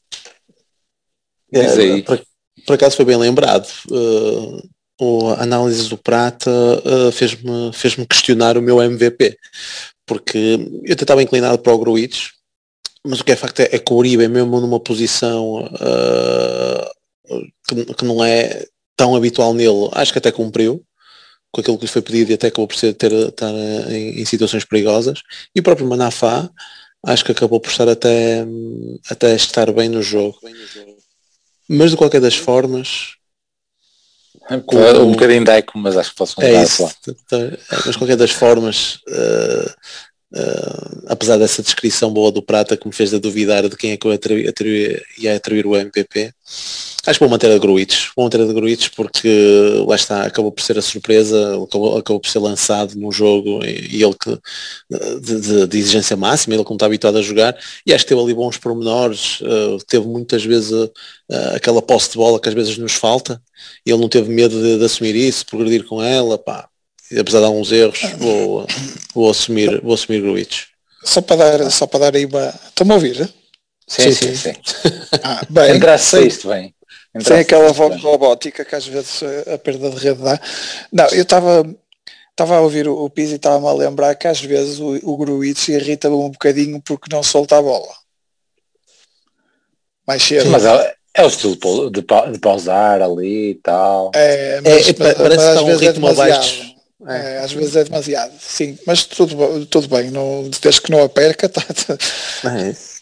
Diz aí. É, por, por acaso foi bem lembrado. Uh, a análise do Prata uh, fez-me fez-me questionar o meu M V P. Porque eu até estava inclinado para o Gruitch, mas o que é facto é, é que o Uribe é mesmo numa posição uh, que, que não é tão habitual nele. Acho que até cumpriu com aquilo que lhe foi pedido e até acabou por ser, ter, estar em, em situações perigosas. E o próprio Manafá, acho que acabou por estar até, até estar bem no jogo. Mas de qualquer das formas... Com, um bocadinho de eco, mas acho que posso mudar. É isso. Mas de qualquer das formas... Uh, Uh, apesar dessa descrição boa do Prata que me fez a duvidar de quem é que eu atribu- atribu- ia atribuir o M V P, acho que vou manter a Gruitch, vou manter a Gruitch porque lá está, acabou por ser a surpresa, acabou, acabou por ser lançado num jogo e, e ele que de, de, de exigência máxima, ele que não está habituado a jogar, e acho que teve ali bons pormenores, uh, teve muitas vezes uh, uh, aquela posse de bola que às vezes nos falta, e ele não teve medo de, de assumir isso, progredir com ela, pá. Apesar de alguns erros, vou, vou assumir, vou assumir Gruitch. Só para dar, só para dar aí uma... Estão-me a ouvir? Sim, sim, sim. sim. Ah, bem, entraste sem isto bem. Entraste sem aquela voz robótica que às vezes a perda de rede dá. Não, eu estava estava a ouvir o, o Pizzi e estava-me a lembrar que às vezes o, o Gruitch irrita-me um bocadinho porque não solta a bola. Mais cedo. Mas é, é o estilo de, de pausar ali e tal. É, mas, é, mas, parece mas que está um ritmo é abaixo. É, às vezes é demasiado, sim, mas tudo, tudo bem, não, desde que não a perca, tá, tá. É isso.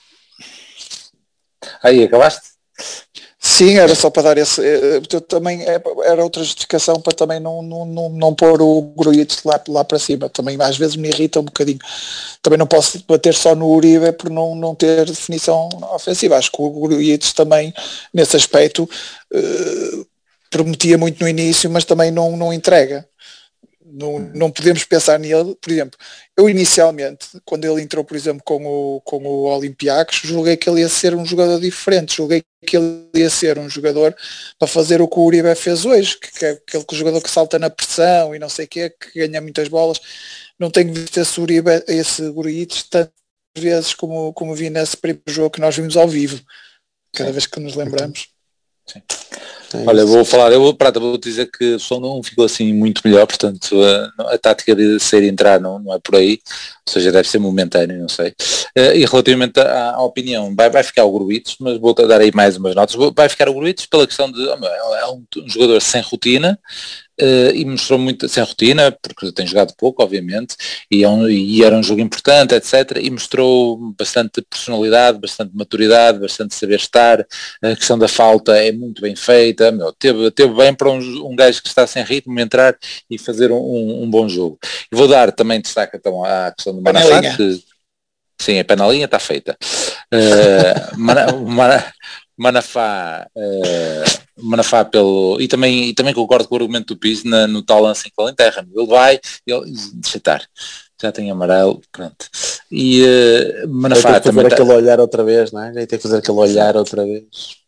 Aí, acabaste? Sim, era só para dar esse. Eu também era outra justificação para também não, não, não, não pôr o Grujic lá, lá para cima. Também às vezes me irrita um bocadinho. Também não posso bater só no Uribe por não, não ter definição ofensiva. Acho que o Grujic também, nesse aspecto, eh, prometia muito no início, mas também não, não entrega. Não, não podemos pensar nele, por exemplo, eu inicialmente, quando ele entrou, por exemplo, com o, com o Olympiacos, julguei que ele ia ser um jogador diferente, julguei que ele ia ser um jogador para fazer o que o Uribe fez hoje, que é aquele jogador que salta na pressão e não sei o quê, que ganha muitas bolas. Não tenho visto esse Uribe, esse Grujic tantas vezes como, como vi nesse primeiro jogo que nós vimos ao vivo, cada Sim. vez que nos lembramos. Sim. É Olha, vou falar, eu vou, Prata, vou dizer que o som não ficou assim muito melhor, portanto a, a tática de sair e entrar não, não é por aí, ou seja, deve ser momentâneo, não sei. Uh, e relativamente à, à opinião, vai, vai ficar o Grujic, mas vou dar aí mais umas notas, vai ficar o Grujic pela questão de, é um, um jogador sem rotina, Uh, e mostrou muito sem rotina, porque tem jogado pouco, obviamente, e, é um, e era um jogo importante, etcétera. E mostrou bastante personalidade, bastante maturidade, bastante saber estar. A questão da falta é muito bem feita. Meu, teve, teve bem para um, um gajo que está sem ritmo entrar e fazer um, um, um bom jogo. E vou dar também destaque então à questão do Manafá, que sim, a penalinha está feita. Uh, Mana, Mana, Manafá, uh, Manafá pelo. E também, e também concordo com o argumento do Pizzi na, no tal lance em que ele enterra. Ele vai, ele. Deixa estar. Já tem amarelo, pronto. E uh, Manafá vai ter que também. fazer aquele tá... olhar outra vez, não é? Vai ter que fazer aquele olhar outra vez.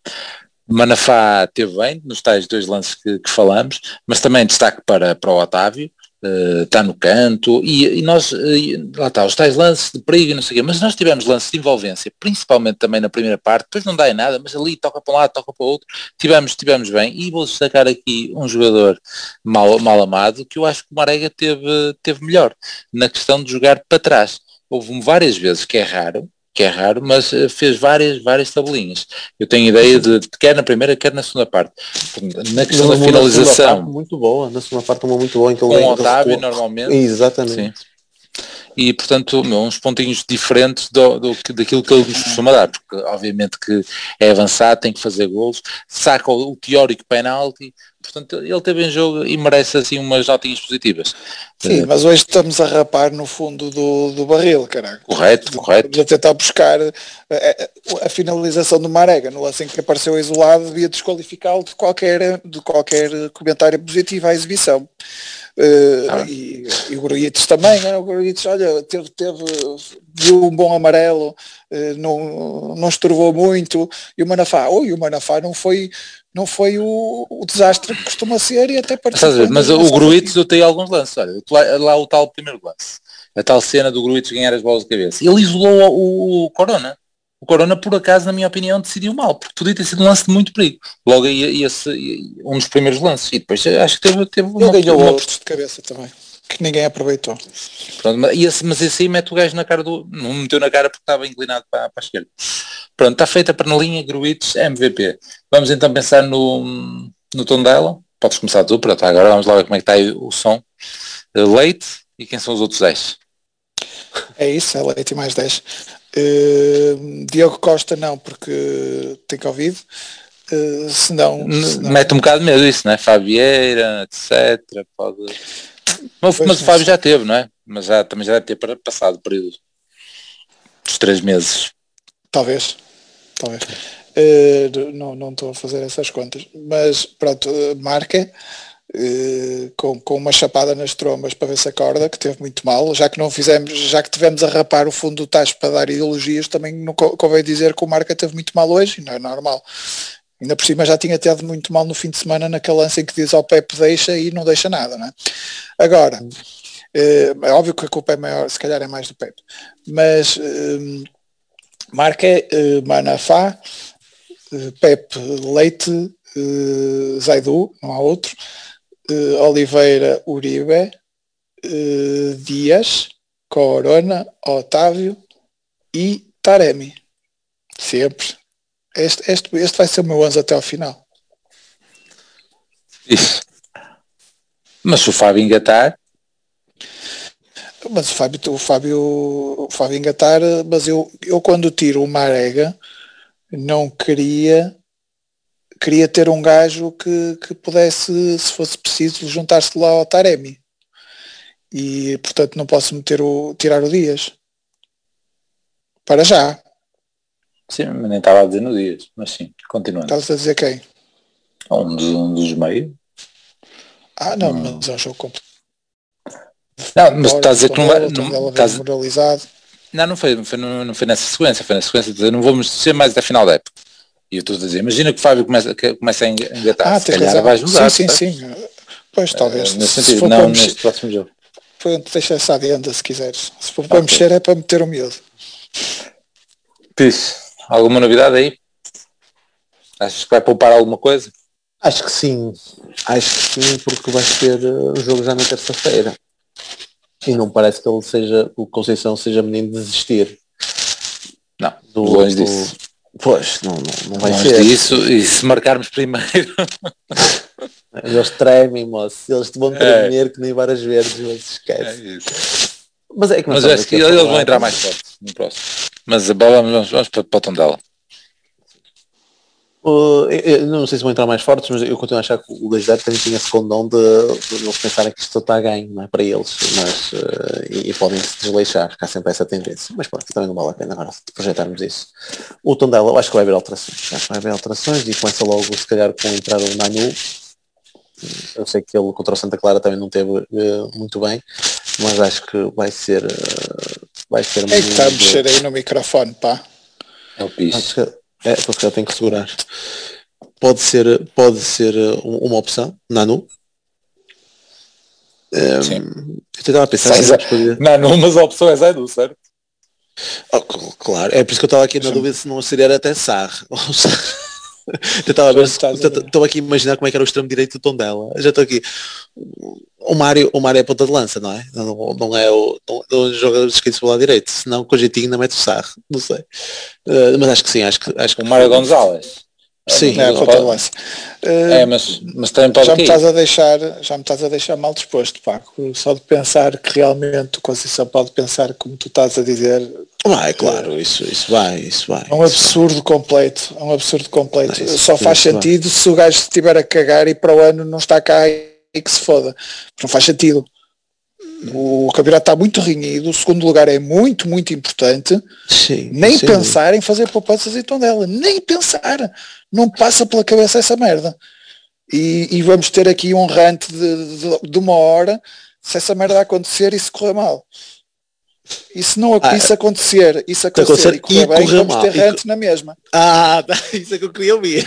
Manafá teve bem nos tais dois lances que, que falamos, mas também destaque para, para o Otávio. Uh, está no canto e, e nós, uh, lá está, os tais lances de perigo e não sei o quê, mas nós tivemos lances de envolvência, principalmente também na primeira parte, depois não dá em nada, mas ali toca para um lado, toca para o outro, tivemos, tivemos bem, e vou destacar aqui um jogador mal, mal amado, que eu acho que o Marega teve, teve melhor, na questão de jogar para trás. Houve várias vezes, que é raro, que é raro, mas fez várias, várias tabelinhas. Eu tenho ideia de, de quer na primeira, quer na segunda parte. Na questão da finalização. Parte, muito boa, na segunda parte uma muito boa. Então com o Otávio, normalmente. Exatamente. Sim. E, portanto, meu, uns pontinhos diferentes do, do, daquilo que ele nos costuma dar, porque obviamente que é avançado, tem que fazer golos, saca o, o teórico penalti, portanto ele teve em jogo e merece assim umas notinhas positivas. Sim, uh, mas hoje estamos a rapar no fundo do, do barril, caraca. Correto, correto. Estamos a tentar buscar a, a, a finalização do Marega, no lance em que apareceu isolado, devia desqualificá-lo de qualquer, de qualquer comentário positivo à exibição. Uh, ah. e, e o Grujic também, né? O Grujic, olha, teve, teve viu um bom amarelo, uh, não, não estorvou muito, e o Manafá, oh, e o Manafá não foi, não foi o, o desastre que costuma ser e até participou. Mas o Grujic eu tenho alguns lances, olha, lá, lá o tal primeiro lance, a tal cena do Grujic ganhar as bolas de cabeça, ele isolou o, o Corona. O Corona, por acaso, na minha opinião, decidiu mal, porque podia ter sido um lance de muito perigo. Logo aí, esse, um dos primeiros lances. E depois acho que teve, teve uma... Ele ganhou uma... outros de cabeça também, que ninguém aproveitou. Pronto, mas, esse, mas esse aí mete o gajo na cara do... Não meteu na cara porque estava inclinado para, para a esquerda. Pronto, está feita a pernalinha, Grujic, M V P. Vamos então pensar no, no tom dela. Podes começar tu, pronto, agora vamos lá ver como é que está aí o som. Leite, e quem são os outros dez? É isso, é Leite e mais dez. Uh, Diogo Costa não, porque tem Covid. Uh, senão, senão... Mete um bocado de medo isso, não é? Fabieira, etcétera. Pode... Mas, mas o Fábio já teve, não é? Mas já, também já deve ter passado o período dos três meses. Talvez, talvez. Uh, não, não estou a fazer essas contas. Mas pronto, uh, marca. Uh, com, com uma chapada nas trombas para ver se acorda, que teve muito mal, já que não fizemos, já que tivemos a rapar o fundo do tacho para dar ideologias, também não convém dizer que o Marca teve muito mal hoje, não é normal. Ainda por cima já tinha tido muito mal no fim de semana naquele lance em que diz ao Pepe deixa e não deixa nada, não é? Agora, uh, é óbvio que a culpa é maior, se calhar é mais do Pepe, mas uh, Marca, uh, Manafá, uh, Pepe, Leite, uh, Zaidu, não há outro, Uh, Oliveira, Uribe, uh, Dias, Corona, Otávio e Taremi. Sempre. Este, este, este vai ser o meu onze até ao final. Isso. Mas se o Fábio engatar... Mas o Fábio, o Fábio, o Fábio engatar, mas eu, eu quando tiro o Marega, não queria, queria ter um gajo que, que pudesse, se fosse preciso, juntar-se lá ao Taremi. E, portanto, não posso meter o, tirar o Dias. Para já. Sim, nem estava a dizer no Dias, mas sim, continuando. Estavas a dizer quem? Um dos, um dos meios. Ah, não, hum. mas é um jogo completo. Não, mas estás a dizer que não vai... Não, estás... moralizado. Não, não foi, não, foi, não foi nessa sequência, foi na sequência de dizer, não vamos ser mais até final da época. E eu estou a dizer, imagina que o Fábio começa, que começa a engatar, ah, se calhar vais mudar. Sim, sim, sim. Pois, talvez. Uh, nesse sentido, se não neste próximo jogo. Deixa essa adianta, se quiseres. Se for para okay. mexer, é para meter o miúdo. Pixe, alguma novidade aí? Achas que vai poupar alguma coisa? Acho que sim. Acho que sim, porque vai ser o jogo já na terça-feira. E não parece que ele seja, o Conceição seja menino de desistir. Não, do, longe do... disso. Pois, não, não, não vai longe ser. Disso, e se marcarmos primeiro... Eles tremem, moço. Eles te vão tremer é. que nem varas verdes, mas esquece. É mas é que mas acho que eles vão entrar mais fortes no próximo. Mas a bola, vamos, vamos para, para o Tondela. Uh, eu, eu não sei se vão entrar mais fortes, mas eu continuo a achar que o dois zero também tinha esse condão de, de eles pensarem que isto está a ganho, não é para eles, mas uh, e, e podem se desleixar, que há sempre essa tendência. Mas pronto, também não vale a pena agora projetarmos isso. O Tondela, eu acho que vai haver alterações. Acho que vai haver alterações e começa logo se calhar com a entrada do Nanu. Eu sei que ele contra o Santa Clara também não teve uh, muito bem, mas acho que vai ser uh, vai ser muito... Está a mexer aí no microfone, pá. É o piso. É, porque eu tenho que segurar. Pode ser, pode ser uma opção, Nanu. Um, Sim. Eu estava a pensar se podia... Nanu, mas a opção é Zaidu, certo? Oh, claro, é por isso que eu estava aqui na dúvida se não seria até Sarr. Tentava a ver se estou aqui a imaginar como é que era o extremo direito do Tondela. Já estou aqui. O Mário, o Mário é ponta de lança, não é? Não, não é o, não, o jogador de esquerdo pelo lado direito, senão com o jeitinho ainda mete o Sarr, não sei. Uh, mas acho que sim, acho que, acho que o Mário Gonzalez. Sim, é, ponta de lança. Uh, é, mas, mas também pode já me estás a deixar, já me estás a deixar mal disposto, Paco. Só de pensar que realmente o Conceição pode pensar como tu estás a dizer. Vai, claro, isso, isso vai, isso vai. É um absurdo vai. completo, é um absurdo completo. Não, isso, Só faz sentido vai. se o gajo estiver a cagar e para o ano não está cá e que se foda. Não faz sentido. O campeonato está muito renhido, o segundo lugar é muito, muito importante. Sim, nem sim, pensar sim. em fazer poupanças em Tondela, nem pensar. Não passa pela cabeça essa merda. E, e vamos ter aqui um rant de, de, de uma hora se essa merda acontecer e se correr mal. E se não ah, isso acontecer, isso acontecer, acontecer e correr e bem, correr vamos mal. ter rant e... na mesma. Ah, isso é que eu queria ouvir.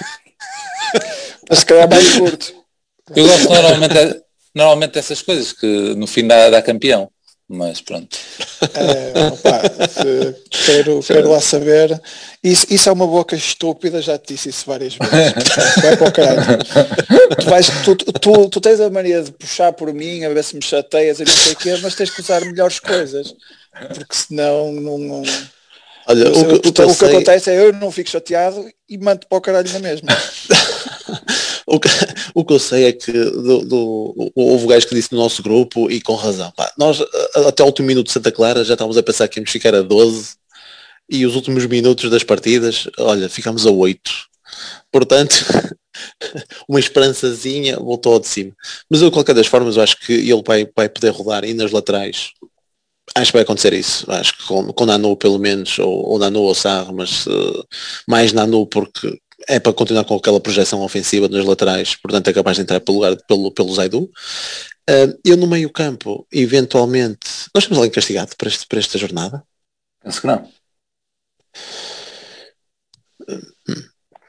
Mas se calhar mais curto. Eu gosto normalmente, normalmente dessas coisas, que no fim dá, dá campeão. Mas pronto. É, opa, quero, quero lá saber. Isso, isso é uma boca estúpida, já te disse isso várias vezes. Vai para o caralho. Tu, vais, tu, tu, tu tens a mania de puxar por mim, a ver se me chateias e não sei o quê, mas tens que usar melhores coisas. Porque senão não. não... Olha, o, o, que, o, que, o que acontece é eu não fico chateado e mando para o caralho na mesma. O que, o que eu sei é que do, do, houve gajos que disse no nosso grupo e com razão, pá, nós até o último minuto de Santa Clara já estávamos a pensar que íamos ficar a doze e os últimos minutos das partidas, olha, ficamos a oito. Portanto, uma esperançazinha voltou ao de cima. Mas eu, de qualquer das formas, eu acho que ele vai, vai poder rodar e nas laterais. Acho que vai acontecer isso. Acho que com, com Nanu pelo menos, ou, ou Nanu ou Sarr, mas uh, mais Nanu porque é para continuar com aquela projeção ofensiva nas laterais, portanto é capaz de entrar pelo lugar pelo, pelo Zaidu. Uh, eu no meio campo, eventualmente, nós temos alguém castigado para, este, para esta jornada? Penso que não. Hum.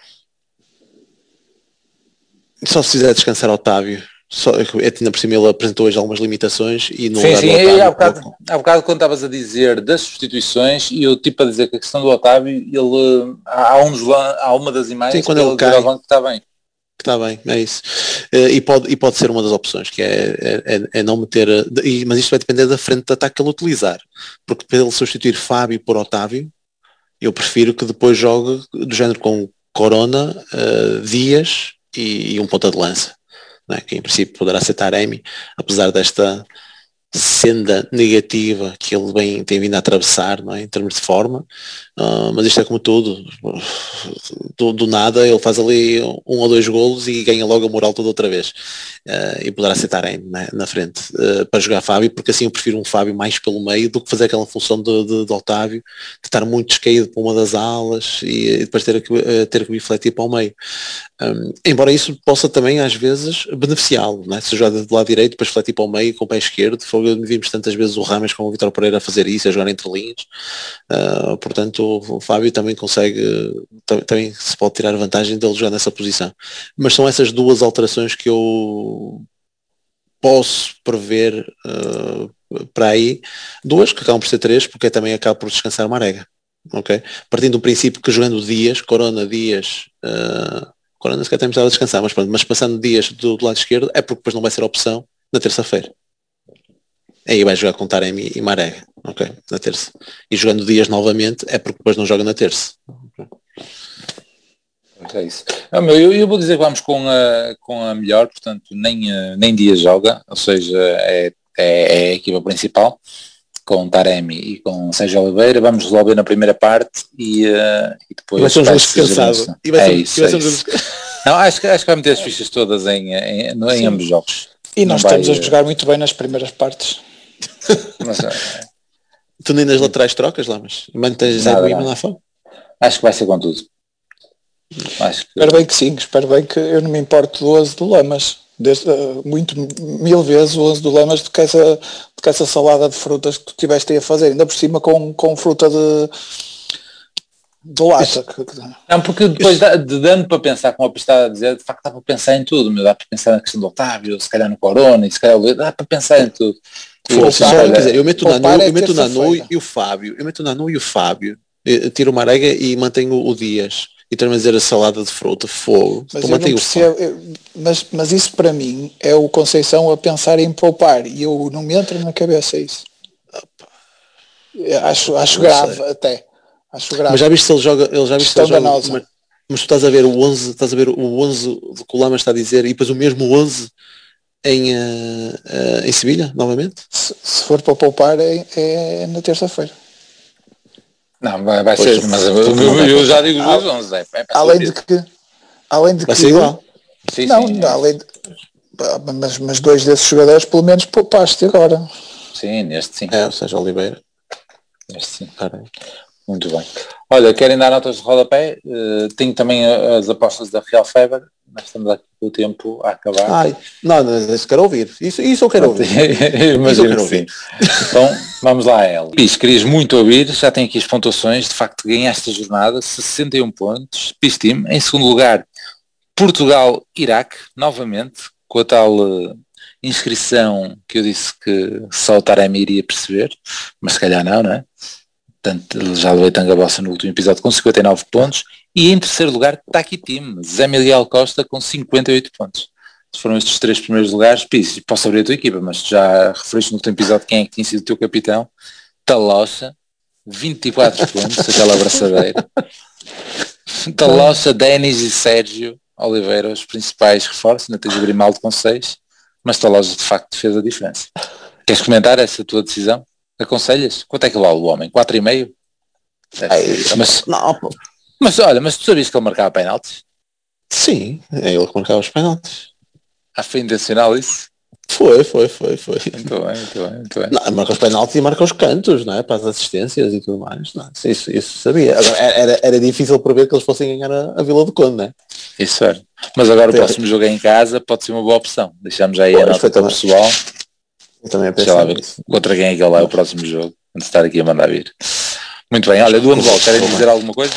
Só se fizer descansar Otávio. Só, é, tinha por cima ele apresentou hoje algumas limitações e no sim, lugar sim, do Otávio, e há bocado, há bocado quando estavas a dizer das substituições e eu tipo a dizer que a questão do Otávio, ele há, uns, há uma das imagens sim, quando que ele, ele cai, que está bem. Que está bem, é isso. Uh, e, pode, e pode ser uma das opções, que é, é, é não meter, e, mas isto vai depender da frente de ataque que ele utilizar, porque para ele substituir Fábio por Otávio, eu prefiro que depois jogue do género com Corona, uh, Dias e, e um ponta de lança. né, que em princípio poderá ser Taremi, apesar desta senda negativa que ele vem, tem vindo a atravessar, não é, em termos de forma, uh, mas isto é como tudo, do, do nada ele faz ali um ou dois golos e ganha logo a moral toda outra vez, uh, e poderá aceitar em, né, na frente, uh, para jogar Fábio, porque assim eu prefiro um Fábio mais pelo meio do que fazer aquela função de, de, de Otávio, de estar muito descaído para uma das alas e, e depois ter que, uh, ter que refletir para o meio. Um, embora isso possa também às vezes beneficiá-lo, né? Se jogar do lado direito, depois refletir para o meio com o pé esquerdo, vimos tantas vezes o Rames com o Vítor Pereira a fazer isso, a jogar entre linhas, uh, portanto o Fábio também consegue, também, também se pode tirar vantagem dele jogar nessa posição, mas são essas duas alterações que eu posso prever uh, para aí, duas que acabam por ser três, porque também acaba por descansar o Marega, ok? Partindo do princípio que jogando Dias, Corona, Dias, uh, Corona se calhar tem precisado descansar, mas pronto, mas passando Dias do, do lado esquerdo é porque depois não vai ser opção na terça-feira. Aí vai jogar com Taremi e Marega, ok, na terça. E jogando Dias novamente é porque depois não joga na terça. É isso. Não, meu, eu, eu vou dizer que vamos com a, com a melhor, portanto nem, nem Dias joga, ou seja, é, é, é a equipa principal, com Taremi e com Sérgio Oliveira. Vamos resolver na primeira parte e, uh, e depois... Vai ser um jogo descansado. E vai ser, é isso, vai ser é um jogo... isso. Não, acho, que, acho que vai meter as fichas todas em, em, em, em ambos jogos. E nós não estamos vai, a jogar muito bem nas primeiras partes. Mas, é, tu nem nas laterais trocas lá, mas mantens Zé Guima lá fora? Acho que vai ser com tudo. Acho que... Espero bem que sim, espero bem que eu não me importo do onze do Lamas. Desde, uh, muito, mil vezes o onze do Lamas do que, essa, do que essa salada de frutas que tu tiveste aí a fazer, ainda por cima com, com fruta de, de lata. Não, porque depois dá, de dando para pensar, como a está a dizer, de facto dá para pensar em tudo, meu, dá para pensar na questão do Otávio, se calhar no Corona, e se calhar dá para pensar em tudo. Pô, se olha, quiser, eu meto o Nanu, eu meto o Nanu e o Fábio, eu meto o Nanu e o Fábio, tiro o Marega e mantenho o Dias. E também dizer a salada de fruta, fogo. Mas, eu não percebo, eu, mas, mas isso para mim é o Conceição a pensar em poupar e eu não me entra na cabeça isso. Eu acho acho grave sei. até. Acho grave. Mas já viste se ele joga, ele já viste se ele joga, mas, mas tu estás a ver o onze, estás a ver o onze que o Lama está a dizer e depois o mesmo onze em, uh, uh, em Sevilha, novamente? Se, se for para poupar é, é na terça-feira. Não, vai, vai ser, mas eu, eu, eu já digo os dois onze, é, é além de que além de vai que ser igual. Sim, não, sim, não é. além de, mas, mas dois desses jogadores pelo menos poupaste agora. Sim, neste sim. É, ou seja, Oliveira. Neste sim. Caramba. Muito bem. Olha, querem dar notas de rodapé? Uh, tenho também as apostas da Real Feber. Nós estamos aqui com o tempo a acabar. Ai, não, não, isso quero ouvir. Isso, isso eu quero ouvir. Imagino que sim. Então, vamos lá a ela. Pis, querias muito ouvir, já tem aqui as pontuações. De facto, ganhaste a jornada, sessenta e um pontos. Pis Team. Em segundo lugar, Portugal-Iraque, novamente, com a tal uh, inscrição que eu disse que só o Taremi iria perceber, mas se calhar não, não é? Portanto, já levei tanga bossa no último episódio com cinquenta e nove pontos. E em terceiro lugar está aqui time, Zé Miguel Costa com cinquenta e oito pontos. Se foram estes três primeiros lugares, Pis, posso abrir a tua equipa, mas já referiste no último episódio quem é que tinha sido o teu capitão. Talocha, vinte e quatro pontos, aquela abraçadeira. Talocha, Denis e Sérgio Oliveira, os principais reforços, ainda tens o Grimaldo com seis, mas Talocha de facto fez a diferença. Queres comentar essa tua decisão? Aconselhas? Quanto é que vale o homem? quatro e meio? É, mas, não, mas olha, mas tu sabias que ele marcava penaltis? Sim, é ele que marcava os penaltis. Ah, foi intencional isso? Foi, foi, foi, foi. Muito bem, muito bem, muito bem. Não, marca os penaltis e marca os cantos, não é? Para as assistências e tudo mais. Não, isso, isso sabia. Agora, era, era difícil prever que eles fossem ganhar a, a Vila do Conde, não é? Isso era. Mas agora o próximo jogo é em casa, pode ser uma boa opção. Deixamos aí pois, a nota para o pessoal. Eu também Deixa lá ver contra quem é que ele é o próximo jogo, antes de estar aqui a mandar vir. Muito bem, olha, do handball, querem dizer alguma coisa?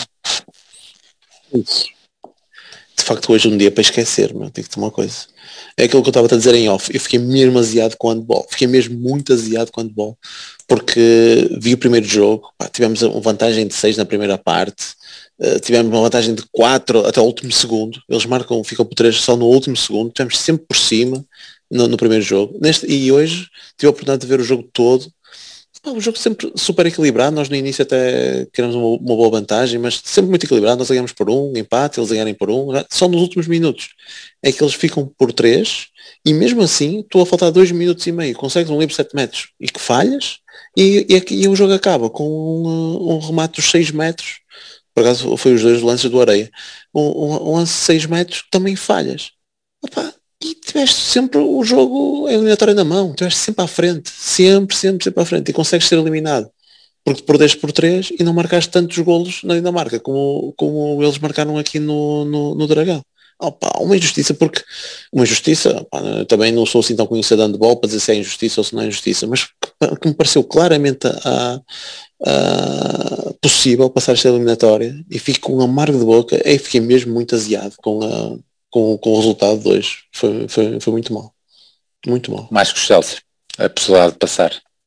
De facto hoje é um dia para esquecer, meu, digo-te uma coisa. É aquilo que eu estava a dizer em off, eu fiquei mesmo aziado com o handball, fiquei mesmo muito aziado com o handball, porque vi o primeiro jogo, pá, tivemos uma vantagem de seis na primeira parte, uh, tivemos uma vantagem de quatro até o último segundo, eles marcam, ficam por três só no último segundo, tivemos sempre por cima no, no primeiro jogo. Neste, e hoje tive a oportunidade de ver o jogo todo Pá, o jogo sempre super equilibrado, nós no início até queremos uma, uma boa vantagem, mas sempre muito equilibrado, nós ganhamos por um, empate, eles ganharem por um, só nos últimos minutos é que eles ficam por três, e mesmo assim, tu a faltar dois minutos e meio, consegues um livre sete metros e que falhas, e, e, e o jogo acaba com um, um remate dos seis metros, por acaso foi os dois lances do Areia, um, um, um lance de seis metros que também falhas. Opa, e tiveste sempre o jogo eliminatório na mão, tiveste sempre à frente, sempre, sempre, sempre à frente, e consegues ser eliminado, porque perdeste por três e não marcaste tantos golos na Dinamarca como, como eles marcaram aqui no, no, no Dragão. Opa, uma injustiça, porque uma injustiça, opa, também não sou assim tão conhecido de handball para dizer se é injustiça ou se não é injustiça, mas que, que me pareceu claramente a, a, possível passar esta eliminatória, e fico com um amargo de boca, e fiquei mesmo muito aziado com a Com, com o resultado de hoje. Foi, foi, foi muito mal. Muito mal. Mais que o Chelsea. A possibilidade de passar.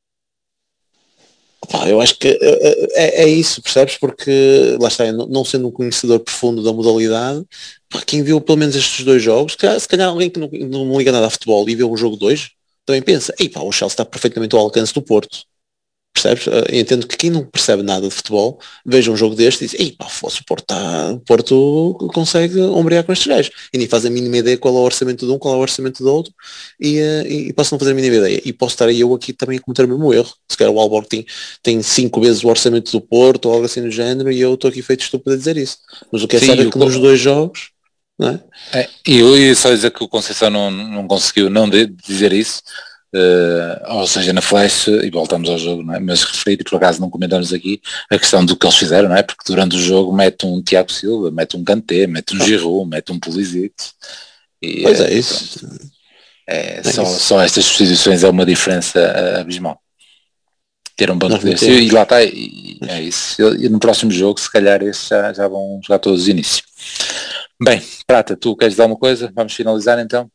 Opa, eu acho que é, é, é isso, percebes? Porque, lá está, não, não sendo um conhecedor profundo da modalidade, pá, quem viu pelo menos estes dois jogos, se calhar, se calhar alguém que não, não liga nada a futebol e vê o jogo de hoje, também pensa, ei pá, o Chelsea está perfeitamente ao alcance do Porto. Percebes? Eu entendo que quem não percebe nada de futebol veja um jogo deste e diz, ei pá, fosse o Porto, tá, o Porto consegue ombrear com estes gajos, e nem faz a mínima ideia qual é o orçamento de um, qual é o orçamento do outro, e, e, e posso não fazer a mínima ideia, e posso estar eu aqui também a cometer o mesmo erro, se calhar o Alborg tem, tem cinco vezes o orçamento do Porto ou algo assim do género, e eu estou aqui feito estúpido a dizer isso, mas o que é Sim, certo é que nos dois jogos, não é? É, e eu ia só dizer que o Conceição não, não conseguiu não de, dizer isso. Uh, ou seja, na Flash, e voltamos ao jogo, não é? Mas referir, por acaso não comentamos aqui a questão do que eles fizeram, não é? Porque durante o jogo mete um Tiago Silva, mete um Kanté, mete um Giroud, mete um Pulisic, e, pois é, é isso é, é só, isso. só estas substituições é uma diferença uh, abismal. Ter um banco desse, e lá está, e é isso. E no próximo jogo, se calhar esses já, já vão jogar todos os inícios. Bem, Prata, tu queres dizer alguma coisa? Vamos finalizar então?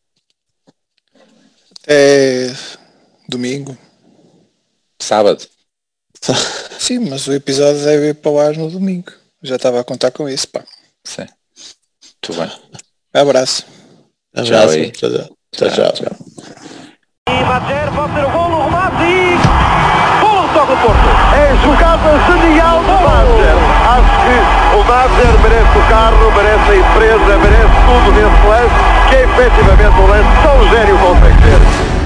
É domingo. Sábado. Sim, mas o episódio deve ir para o ar no domingo. Já estava a contar com isso, pá. Sim. Muito bem. Abraço. Abraço. Tchau, aí. Tchau, tchau. tchau, tchau. E Madjer pode ser o gol, o remate e... Gol do Toque do Porto. É jogada genial do Madjer. Acho que o Madjer merece o carro, merece a empresa, merece tudo nesse lance, que é efetivamente um lance tão gênio consegue ser.